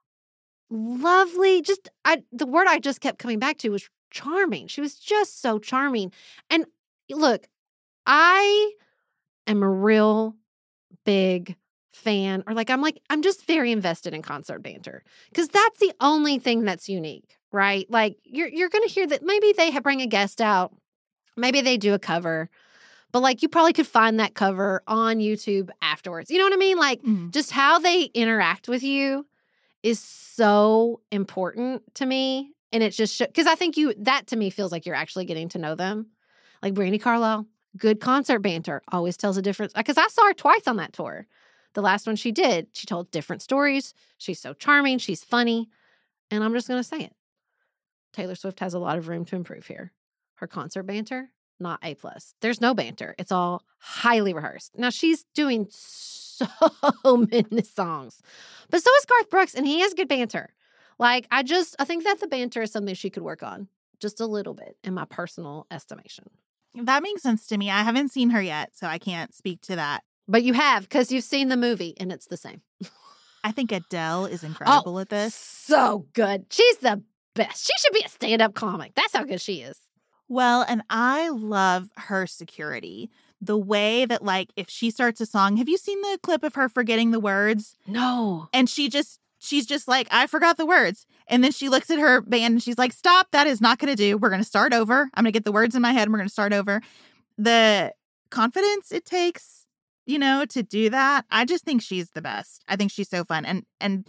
lovely. The word I just kept coming back to was charming. She was just so charming. And look, I am a real big fan, or I'm just very invested in concert banter because that's the only thing that's unique, right? Like you're going to hear that maybe they bring a guest out, maybe they do a cover, but like you probably could find that cover on YouTube afterwards. You know what I mean? Like just how they interact with you is so important to me, and it just because I think that to me feels like you're actually getting to know them. Like Brandi Carlile, good concert banter, always tells a difference because I saw her twice on that tour. The last one she did, she told different stories. She's so charming. She's funny. And I'm just going to say it. Taylor Swift has a lot of room to improve here. Her concert banter, not A+. There's no banter. It's all highly rehearsed. Now, she's doing so many songs. But so is Garth Brooks, and he has good banter. Like, I think that the banter is something she could work on just a little bit, in my personal estimation. That makes sense to me. I haven't seen her yet, so I can't speak to that. But you have, because you've seen the movie, and it's the same. I think Adele is incredible at this. So good. She's the best. She should be a stand-up comic. That's how good she is. Well, and I love her security. The way that, like, if she starts a song, have you seen the clip of her forgetting the words? No. And she just she's just like, I forgot the words. And then she looks at her band and she's like, stop, that is not going to do. We're going to start over. I'm going to get the words in my head and we're going to start over. The confidence it takes, to do that. I just think she's the best. I think she's so fun. And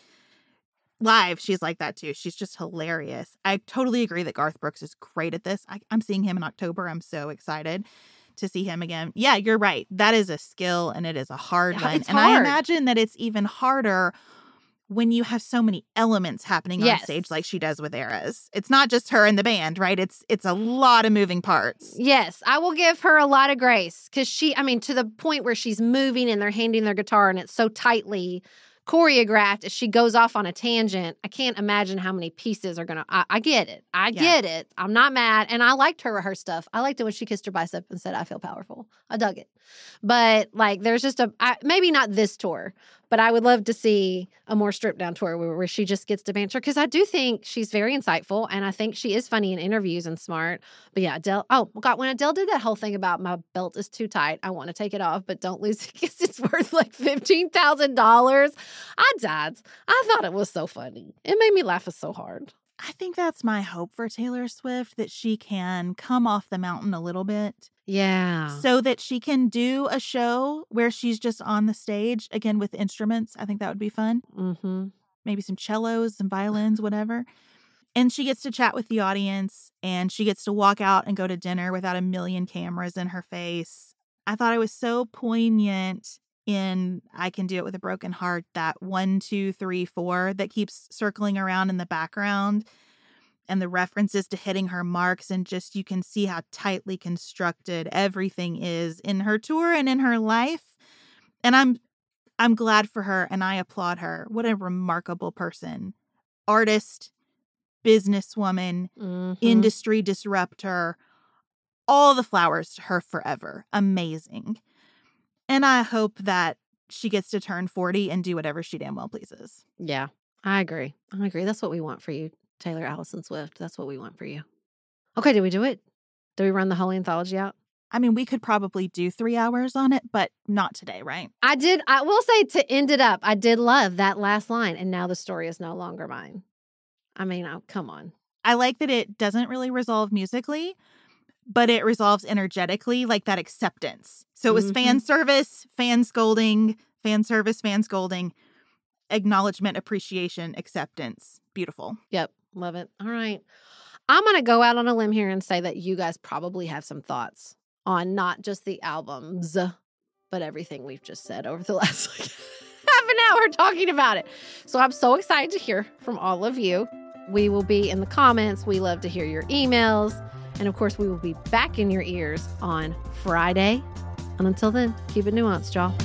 live, she's like that too. She's just hilarious. I totally agree that Garth Brooks is great at this. I'm seeing him in October. I'm so excited to see him again. Yeah, you're right. That is a skill and it is a hard one. It's and hard. I imagine that it's even harder when you have so many elements happening on stage like she does with Eras. It's not just her and the band, right? It's a lot of moving parts. Yes, I will give her a lot of grace because to the point where she's moving and they're handing their guitar and it's so tightly choreographed as she goes off on a tangent. I can't imagine how many pieces are going to... I get it. I get it. I'm not mad. And I liked her stuff. I liked it when she kissed her bicep and said, I feel powerful. I dug it. But there's just maybe not this tour, but I would love to see a more stripped down tour where she just gets to banter because I do think she's very insightful and I think she is funny in interviews and smart. But yeah, Adele, when Adele did that whole thing about my belt is too tight, I want to take it off, but don't lose it because it's worth like $15,000. I died. I thought it was so funny. It made me laugh so hard. I think that's my hope for Taylor Swift, that she can come off the mountain a little bit. Yeah. So that she can do a show where she's just on the stage, again, with instruments. I think that would be fun. Mm-hmm. Maybe some cellos, some violins, whatever. And she gets to chat with the audience and she gets to walk out and go to dinner without a million cameras in her face. I thought it was so poignant in I Can Do It With a Broken Heart, that 1, 2, 3, 4 that keeps circling around in the background and the references to hitting her marks, and just you can see how tightly constructed everything is in her tour and in her life. And I'm glad for her and I applaud her. What a remarkable person. Artist, businesswoman, industry disruptor, all the flowers to her forever. Amazing. And I hope that she gets to turn 40 and do whatever she damn well pleases. Yeah, I agree. That's what we want for you, Taylor Allison Swift. That's what we want for you. Okay, did we do it? Did we run the whole anthology out? I mean, we could probably do 3 hours on it, but not today, right? I will say, to end it up, I did love that last line, and now the story is no longer mine. I mean, come on. I like that it doesn't really resolve musically, but it resolves energetically, like that acceptance. So it was fan service, fan scolding, fan service, fan scolding, acknowledgement, appreciation, acceptance. Beautiful. Yep. Love it. All right. I'm going to go out on a limb here and say that you guys probably have some thoughts on not just the albums, but everything we've just said over the last half an hour talking about it. So I'm so excited to hear from all of you. We will be in the comments. We love to hear your emails. And of course, we will be back in your ears on Friday. And until then, keep it nuanced, y'all.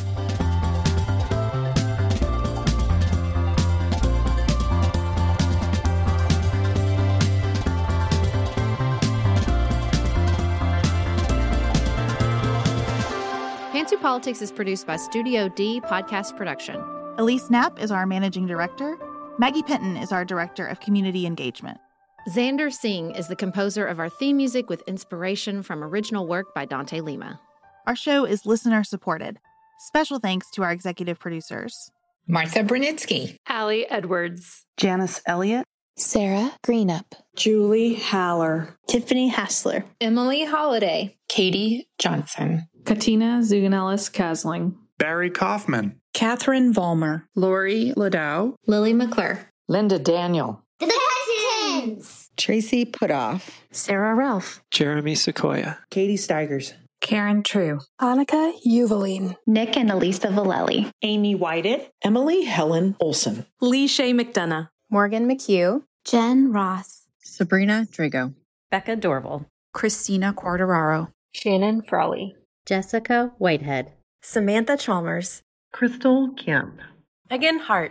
Pantsuit Politics is produced by Studio D Podcast Production. Elise Knapp is our managing director. Maggie Penton is our director of community engagement. Xander Singh is the composer of our theme music with inspiration from original work by Dante Lima. Our show is listener-supported. Special thanks to our executive producers: Martha Brunitsky, Allie Edwards, Janice Elliott, Sarah Greenup, Julie Haller, Tiffany Hassler, Emily Holiday, Katie Johnson, Katina Zuganellis-Kasling, Barry Kaufman, Catherine Vollmer, Lori Ladow, Lily McClure, Linda Daniel, The Hutchins, Tracy Putoff, Sarah Ralph, Jeremy Sequoia, Katie Steigers, Karen True, Annika Uvaline, Nick and Elisa Vallely, Amy Whited, Emily Helen Olson, Lee Shea McDonough, Morgan McHugh, Jen Ross, Sabrina Drago, Becca Dorval, Christina Quartararo, Shannon Frawley, Jessica Whitehead, Samantha Chalmers, Crystal Kemp, Megan Hart,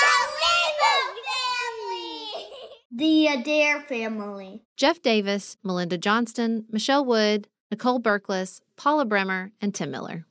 The Adair family, Jeff Davis, Melinda Johnston, Michelle Wood, Nicole Berkless, Paula Bremer, and Tim Miller.